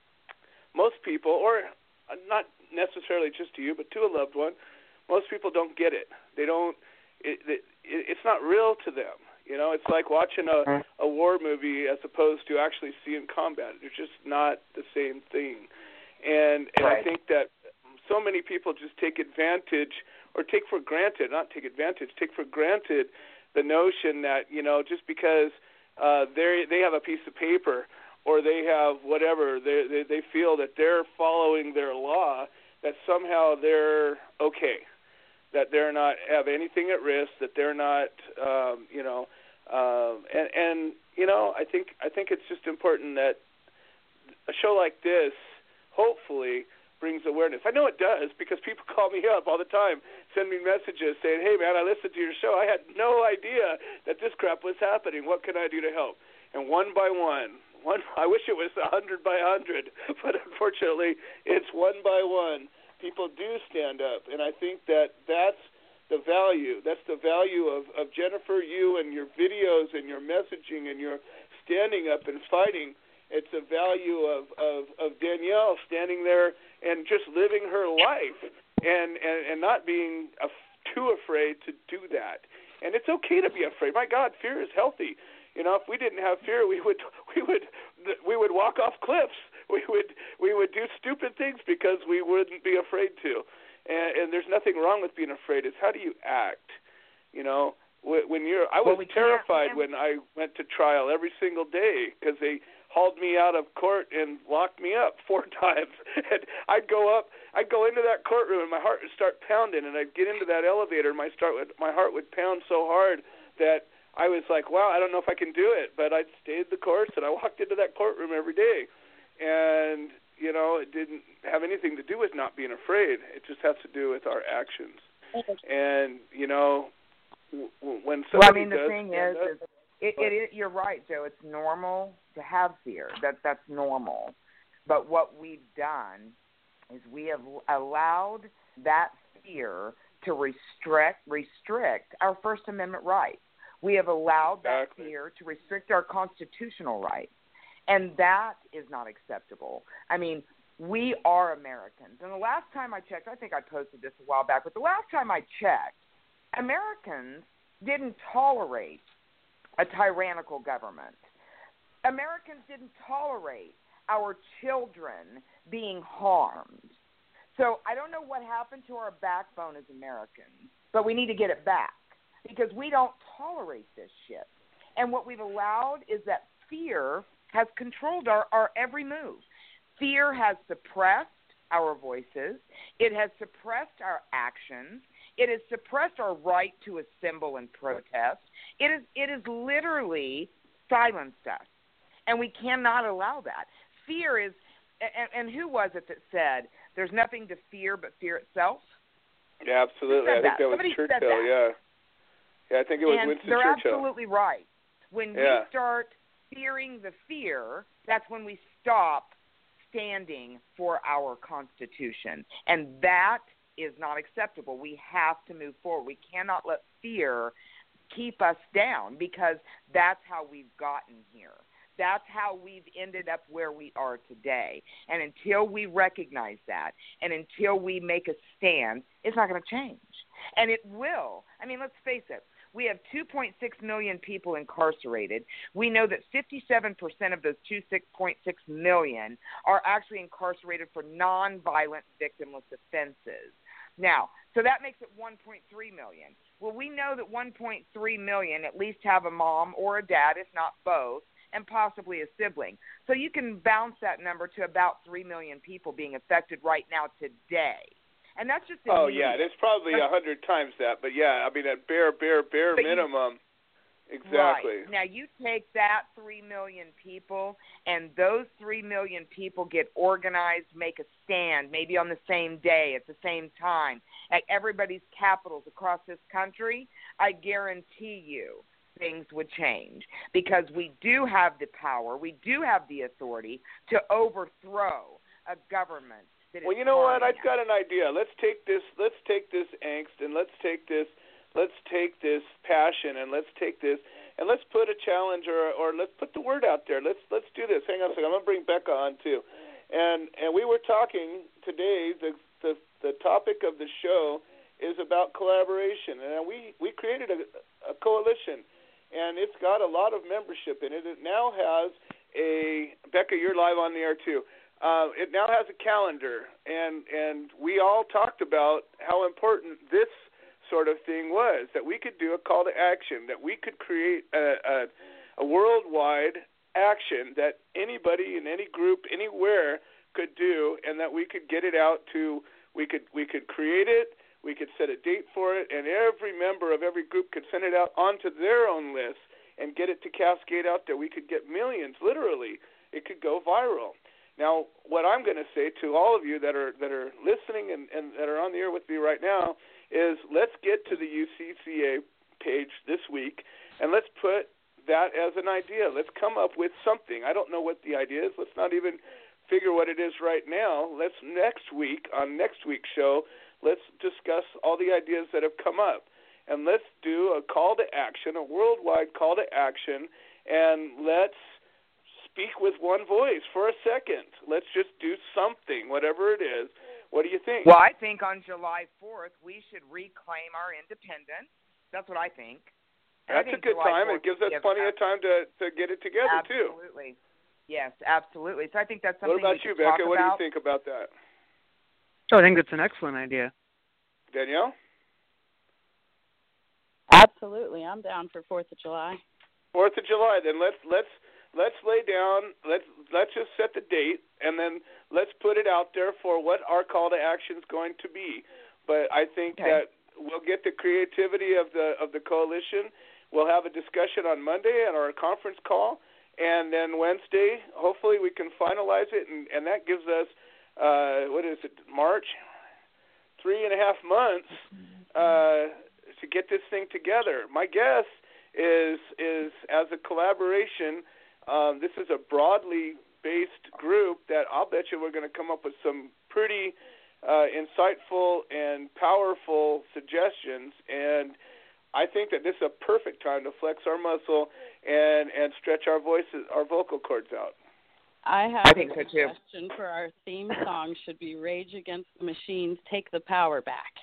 most people, or not necessarily just to you, but to a loved one, most people don't get it. They don't. It, it, it's not real to them. You know, it's like watching a, a war movie as opposed to actually seeing combat. It's just not the same thing. And and right. I think that so many people just take advantage or take for granted, not take advantage, take for granted the notion that, you know, just because uh, they they have a piece of paper or they have whatever, they, they they feel that they're following their law, that somehow they're okay, that they're not have anything at risk, that they're not, um, you know, um, and and you know, I think I think it's just important that a show like this hopefully brings awareness. I know it does because people call me up all the time, send me messages saying, hey, man, I listened to your show. I had no idea that this crap was happening. What can I do to help? And one by one, one I wish it was one hundred by one hundred, but unfortunately it's one by one. People do stand up, and I think that that's the value. That's the value of, of Jennifer, you, and your videos and your messaging and your standing up and fighting. It's a value of, of, of Danielle standing there and just living her life and, and, and not being af- too afraid to do that. And it's okay to be afraid. My God, fear is healthy. You know, if we didn't have fear, we would we would we would walk off cliffs. We would we would do stupid things because we wouldn't be afraid to. And, and there's nothing wrong with being afraid. It's how do you act? You know, when you're I was well, we terrified when I went to trial every single day because they hauled me out of court and locked me up four times. And I'd go up, I'd go into that courtroom, and my heart would start pounding. And I'd get into that elevator, and my start would, my heart would pound so hard that I was like, wow, I don't know if I can do it. But I stayed the course, and I walked into that courtroom every day. And, you know, it didn't have anything to do with not being afraid. It just has to do with our actions. And, you know, w- when somebody well, I mean, the does thing stand is, up, is it, it, it, you're right, Joe. It's normal to have fear. That that's normal. But what we've done is we have allowed that fear to restrict restrict our First Amendment rights. We have allowed that exactly. fear to restrict our constitutional rights, and that is not acceptable. I mean, we are Americans. And the last time I checked, I think I posted this a while back, but the last time I checked, Americans didn't tolerate a tyrannical government. Americans didn't tolerate our children being harmed. So I don't know what happened to our backbone as Americans, but we need to get it back because we don't tolerate this shit. And what we've allowed is that fear has controlled our, our every move. Fear has suppressed our voices. It has suppressed our actions. It has suppressed our right to assemble and protest. It is, it has literally silenced us, and we cannot allow that. Fear is, and, and who was it that said, there's nothing to fear but fear itself? Yeah, absolutely. I think that, that was Somebody Churchill, said that. yeah. Yeah, I think it was and Winston they're Churchill. Absolutely right. When yeah. we start fearing the fear, that's when we stop standing for our Constitution. And that is not acceptable. We have to move forward. We cannot let fear keep us down because that's how we've gotten here. That's how we've ended up where we are today. And until we recognize that and until we make a stand, it's not going to change. And it will. I mean, let's face it. We have two point six million people incarcerated. We know that fifty-seven percent of those two point six million are actually incarcerated for nonviolent victimless offenses. Now, so that makes it one point three million. Well, we know that one point three million at least have a mom or a dad, if not both, and possibly a sibling. So you can bounce that number to about three million people being affected right now today. And that's just the Oh, media. yeah, there's probably a hundred times that. But, yeah, I mean, at bare, bare, bare but minimum, you, exactly. Right. Now, you take that three million people, and those three million people get organized, make a stand, maybe on the same day, at the same time, at everybody's capitals across this country, I guarantee you things would change because we do have the power, we do have the authority to overthrow a government. Well, you know what? I've got an idea. Let's take this. Let's take this angst, and let's take this. Let's take this passion, and let's take this, and let's put a challenge, or, or let's put the word out there. Let's let's do this. Hang on a second. I'm gonna bring Becca on too, and and we were talking today. The the the topic of the show is about collaboration, and we we created a, a coalition, and it's got a lot of membership in it. It now has a Becca. You're live on the air too. Uh, it now has a calendar, and, and we all talked about how important this sort of thing was, that we could do a call to action, that we could create a, a, a worldwide action that anybody in any group anywhere could do, and that we could get it out to, we could we could create it, we could set a date for it, and every member of every group could send it out onto their own list and get it to cascade out there. We could get millions, literally. It could go viral. Now, what I'm going to say to all of you that are that are listening and, and that are on the air with me right now is let's get to the U C C A page this week, and let's put that as an idea. Let's come up with something. I don't know what the idea is. Let's not even figure what it is right now. Let's next week, on next week's show, let's discuss all the ideas that have come up. And let's do a call to action, a worldwide call to action, and let's speak with one voice for a second. Let's just do something, whatever it is. What do you think? Well, I think on July fourth we should reclaim our independence. That's what I think. And That's I think a good July time. It gives us plenty us. of time to, to get it together, absolutely. too. Absolutely. Yes, absolutely. So I think that's something What about we you, could Becca? talk What about. do you think about that? Oh, I think that's an excellent idea. Danielle? Absolutely. I'm down for fourth of July. fourth of July. Then let's let's let's lay down, let's let's just set the date, and then let's put it out there for what our call to action is going to be. But I think okay. that we'll get the creativity of the of the coalition. We'll have a discussion on Monday at our conference call, and then Wednesday, hopefully we can finalize it, and, and that gives us, uh, what is it, March? Three and a half months uh, to get this thing together. My guess is is as a collaboration, Um, this is a broadly based group that I'll bet you we're going to come up with some pretty uh, insightful and powerful suggestions. And I think that this is a perfect time to flex our muscle and, and stretch our voices, our vocal cords out. I have I think a so too. suggestion for our theme song should be Rage Against the Machines, Take the Power Back.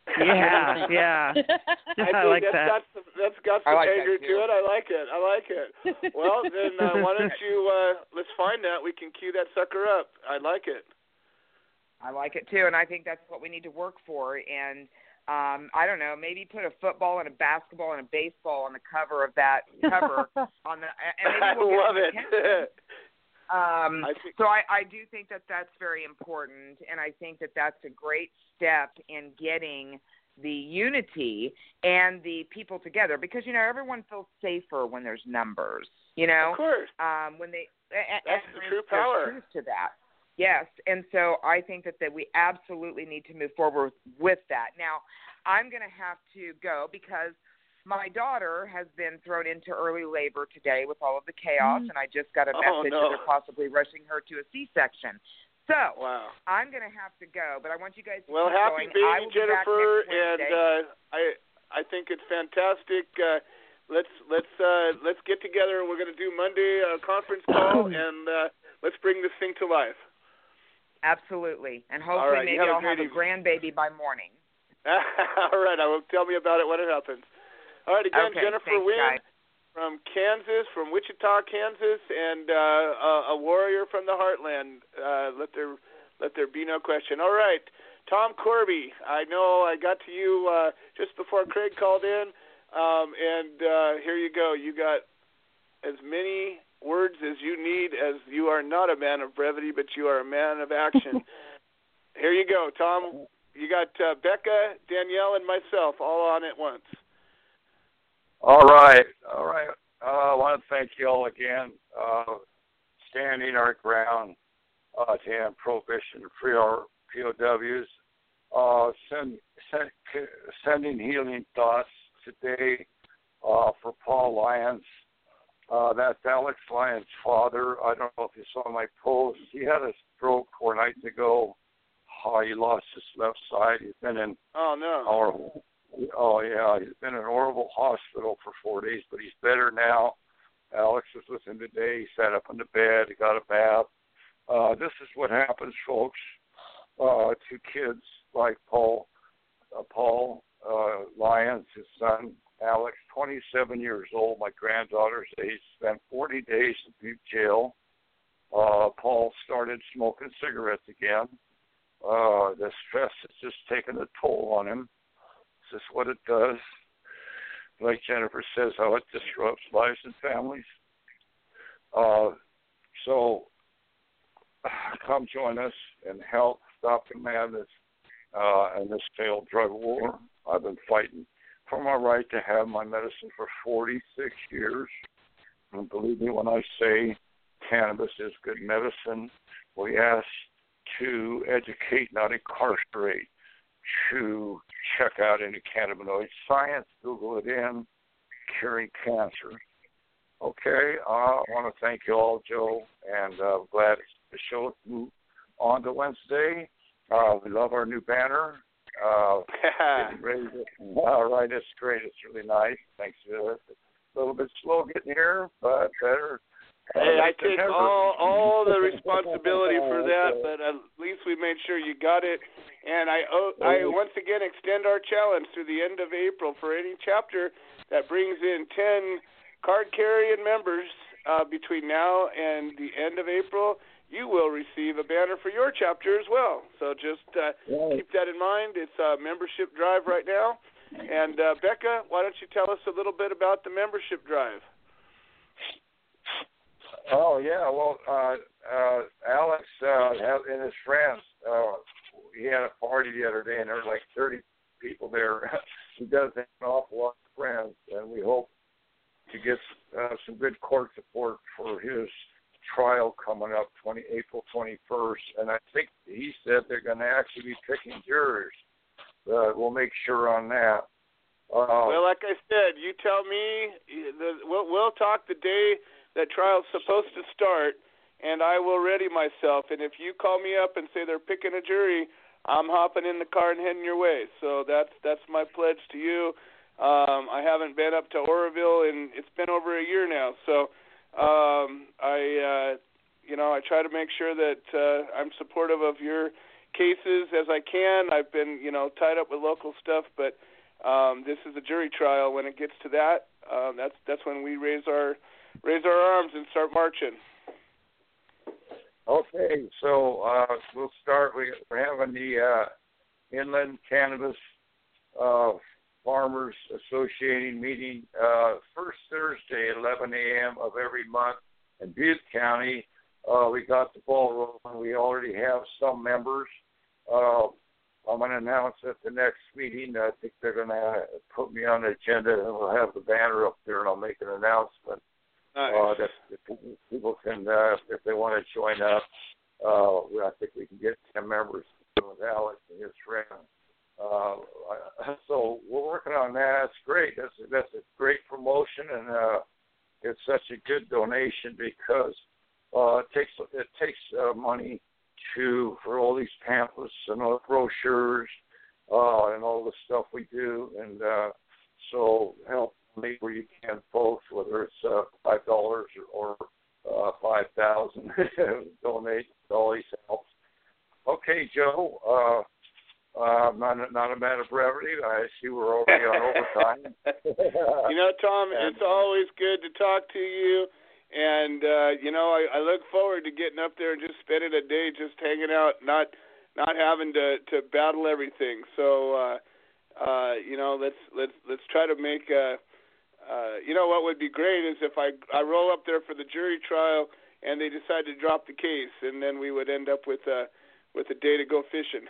Yeah, yeah. I, I think like that's that. Got some, that's got some I like that anger too. to it. I like it. I like it. Well, then uh, why don't you, uh, let's find that. We can cue that sucker up. I like it. I like it too, and I think that's what we need to work for. And um, I don't know, maybe put a football and a basketball and a baseball on the cover of that cover on the. And maybe we'll I love get it. Um, I think, so I, I do think that that's very important, and I think that that's a great step in getting the unity and the people together, because, you know, everyone feels safer when there's numbers, you know. Of course. Um, when they, and, that's and the there's, true there's power. truth to that. Yes, and so I think that, that we absolutely need to move forward with that. Now, I'm going to have to go because my daughter has been thrown into early labor today with all of the chaos, and I just got a Oh, message no. that they're possibly rushing her to a C-section. So wow. I'm going to have to go, but I want you guys to well, keep happy going. I baby, will be back Jennifer, next Wednesday. and uh, I I think it's fantastic. Uh, let's let's uh, let's get together. We're going to do Monday a conference call, and uh, let's bring this thing to life. Absolutely, and All hopefully right, maybe have a I'll have great a grandbaby by morning. All right, I will tell me about it when it happens. All right, again, Okay, Jennifer thanks, Wynn guys. from Kansas, from Wichita, Kansas, and uh, a, a warrior from the heartland. Uh, let there let there be no question. All right, Tom Corby, I know I got to you uh, just before Craig called in, um, and uh, here you go. You got as many words as you need, as you are not a man of brevity, but you are a man of action. Here you go, Tom. You got uh, Becca, Danielle, and myself all on at once. All right, all right. Uh, I want to thank you all again. Uh, standing our ground uh, to end prohibition of free our P O Ws. Uh, send, send, sending healing thoughts today uh, for Paul Lyons. Uh, that's Alex Lyons' father. I don't know if you saw my post. He had a stroke four nights ago. Oh, he lost his left side. He's been in Oh, no. horrible. Oh, yeah. He's been in an horrible hospital for four days, but he's better now. Alex was with him today. He sat up in the bed. He got a bath. Uh, this is what happens, folks, uh, to kids like Paul, uh, Paul uh, Lyons, his son, Alex, twenty-seven years old, my granddaughter's age, spent forty days in jail. Uh, Paul started smoking cigarettes again. Uh, the stress has just taken a toll on him. This is what it does. Like Jennifer says, how it disrupts lives and families. Uh, so come join us and help stop the madness uh, and this failed drug war. I've been fighting for my right to have my medicine for forty-six years. And believe me when I say cannabis is good medicine. We ask to educate, not incarcerate, to check out any cannabinoid science, Google it in, curing cancer. Okay, uh, I want to thank you all, Joe, and uh, glad the show moved on to Wednesday. Uh, we love our new banner. Uh, getting ready to, all right, it's great. It's really nice. Thanks. Uh, a little bit slow getting here, but better. Hey, I take all all the responsibility for that, but at least we made sure you got it. And I I once again extend our challenge through the end of April for any chapter that brings in ten card-carrying members uh, between now and the end of April. You will receive a banner for your chapter as well. So just uh, keep that in mind. It's a membership drive right now. And uh, Becca, why don't you tell us a little bit about the membership drive? Oh, yeah. Well, uh, uh, Alex uh, and his friends, uh, he had a party the other day, and there were like thirty people there. He does have an awful lot of friends, and we hope to get uh, some good court support for his trial coming up twenty April twenty-first. And I think he said they're going to actually be picking jurors. Uh, we'll make sure on that. Uh, well, like I said, you tell me. The, we'll, we'll talk the day that trial's supposed to start, and I will ready myself. And if you call me up and say they're picking a jury, I'm hopping in the car and heading your way. So that's that's my pledge to you. Um, I haven't been up to Oroville, and it's been over a year now. So um, I, uh, you know, I try to make sure that uh, I'm supportive of your cases as I can. I've been, you know, tied up with local stuff, but um, this is a jury trial. When it gets to that, um, that's that's when we raise our raise our arms and start marching. Okay, so uh, we'll start. We, we're having the uh, Inland Cannabis uh, Farmers Associating meeting uh, first Thursday at eleven a.m. of every month in Butte County. Uh, we got the ball rolling. We already have some members. Uh, I'm going to announce at the next meeting. I think they're going to put me on the agenda, and we'll have the banner up there, and I'll make an announcement. Nice. Uh, that if people can, uh, if they want to join up, uh, I think we can get ten members with Alex and his friend. Uh, so we're working on that. It's great. That's that's a great promotion, and uh, it's such a good donation because uh, it takes it takes uh, money to for all these pamphlets and all the brochures uh, and all the stuff we do, and uh, so help me where you can, both, whether it's uh, five dollars or, or uh, five thousand. Donate. It always helps. Okay, Joe. Uh, Uh, not, not a matter of brevity. I see we're already on overtime. You know, Tom, it's always good to talk to you. And, uh, you know, I, I look forward to getting up there and just spending a day just hanging out, not not having to, to battle everything. So, uh, uh, you know, let's let's let's try to make, uh, uh, you know, what would be great is if I, I roll up there for the jury trial and they decide to drop the case, and then we would end up with a, with a day to go fishing.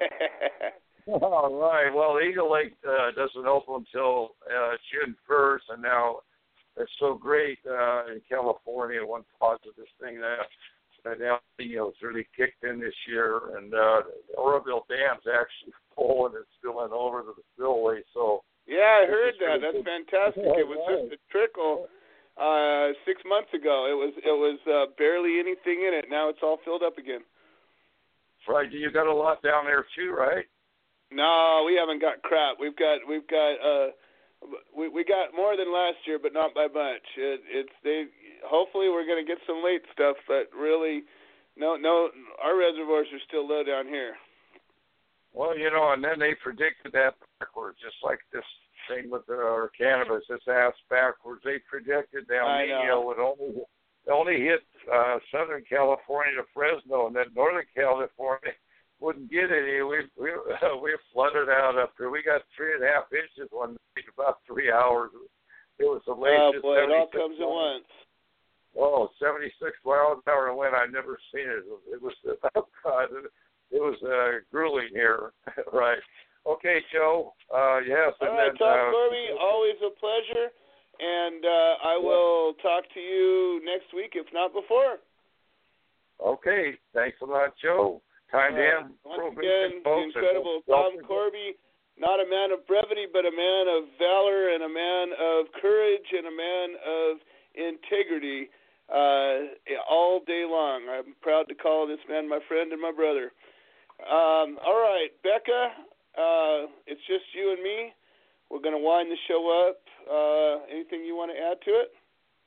All right. Well, Eagle Lake uh, doesn't open until uh, June first, and now it's so great uh, in California. One positive thing that that El Nino's really kicked in this year, and uh, the Oroville Dam's actually full and it's spilling over to the spillway. So yeah, I heard that. That's fantastic. It was just a trickle uh, six months ago. It was it was uh, barely anything in it. Now it's all filled up again. Right. You got a lot down there too, right? No, we haven't got crap. We've got we've got uh, we we got more than last year, but not by much. It, it's they. Hopefully, we're going to get some late stuff, but really, no, no. Our reservoirs are still low down here. Well, you know, and then they predicted that backwards, just like this thing with the, our cannabis. It's ass backwards. They predicted El Nino would only only hit uh, Southern California to Fresno, and then Northern California wouldn't get any. We we uh, we flooded out up there. We got three and a half inches one night, about three hours. It was the latest. Oh boy, it all comes at once. Oh, seventy-six miles an hour wind. I've never seen it. It was oh God, it was uh, grueling here, right? Okay, Joe. Uh, yes. All and right, then, Tom uh, Corby, always a pleasure. And uh, I will talk to you next week, if not before. Okay. Thanks a lot, Joe. Time uh, to end. Once again, the incredible Tom Corby, not a man of brevity, but a man of valor and a man of courage and a man of integrity uh, all day long. I'm proud to call this man my friend and my brother. Um, all right, Becca, uh, it's just you and me. We're going to wind the show up. Uh, anything you want to add to it?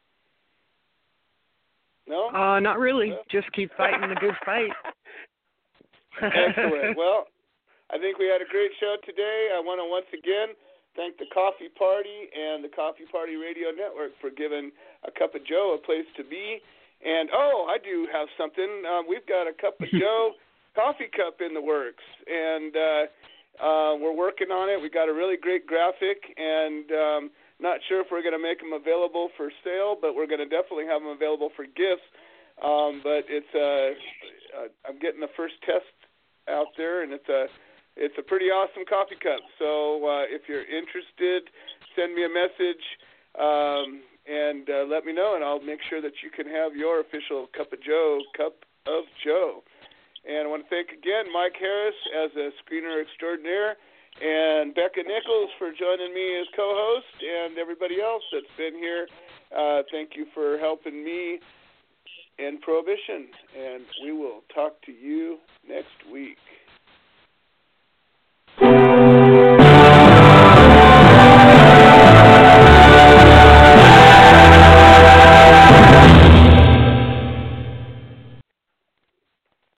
No? Uh, not really. No? Just keep fighting the good fight. Excellent. Well, I think we had a great show today. I want to once again thank the Coffee Party and the Coffee Party Radio Network for giving a Cup of Joe a place to be. And, oh, I do have something. Uh, we've got a Cup of Joe coffee cup in the works, and uh, uh, we're working on it. We got a really great graphic, and um, not sure if we're going to make them available for sale, but we're going to definitely have them available for gifts. Um, but it's uh, uh, I'm getting the first test out there, and it's a it's a pretty awesome coffee cup. So uh, if you're interested, send me a message um, and uh, let me know, and I'll make sure that you can have your official Cup of Joe, Cup of Joe. And I want to thank again Mike Harris as a screener extraordinaire, and Becca Nichols for joining me as co-host, and everybody else that's been here. Uh, thank you for helping me in Prohibition, and we will talk to you next week.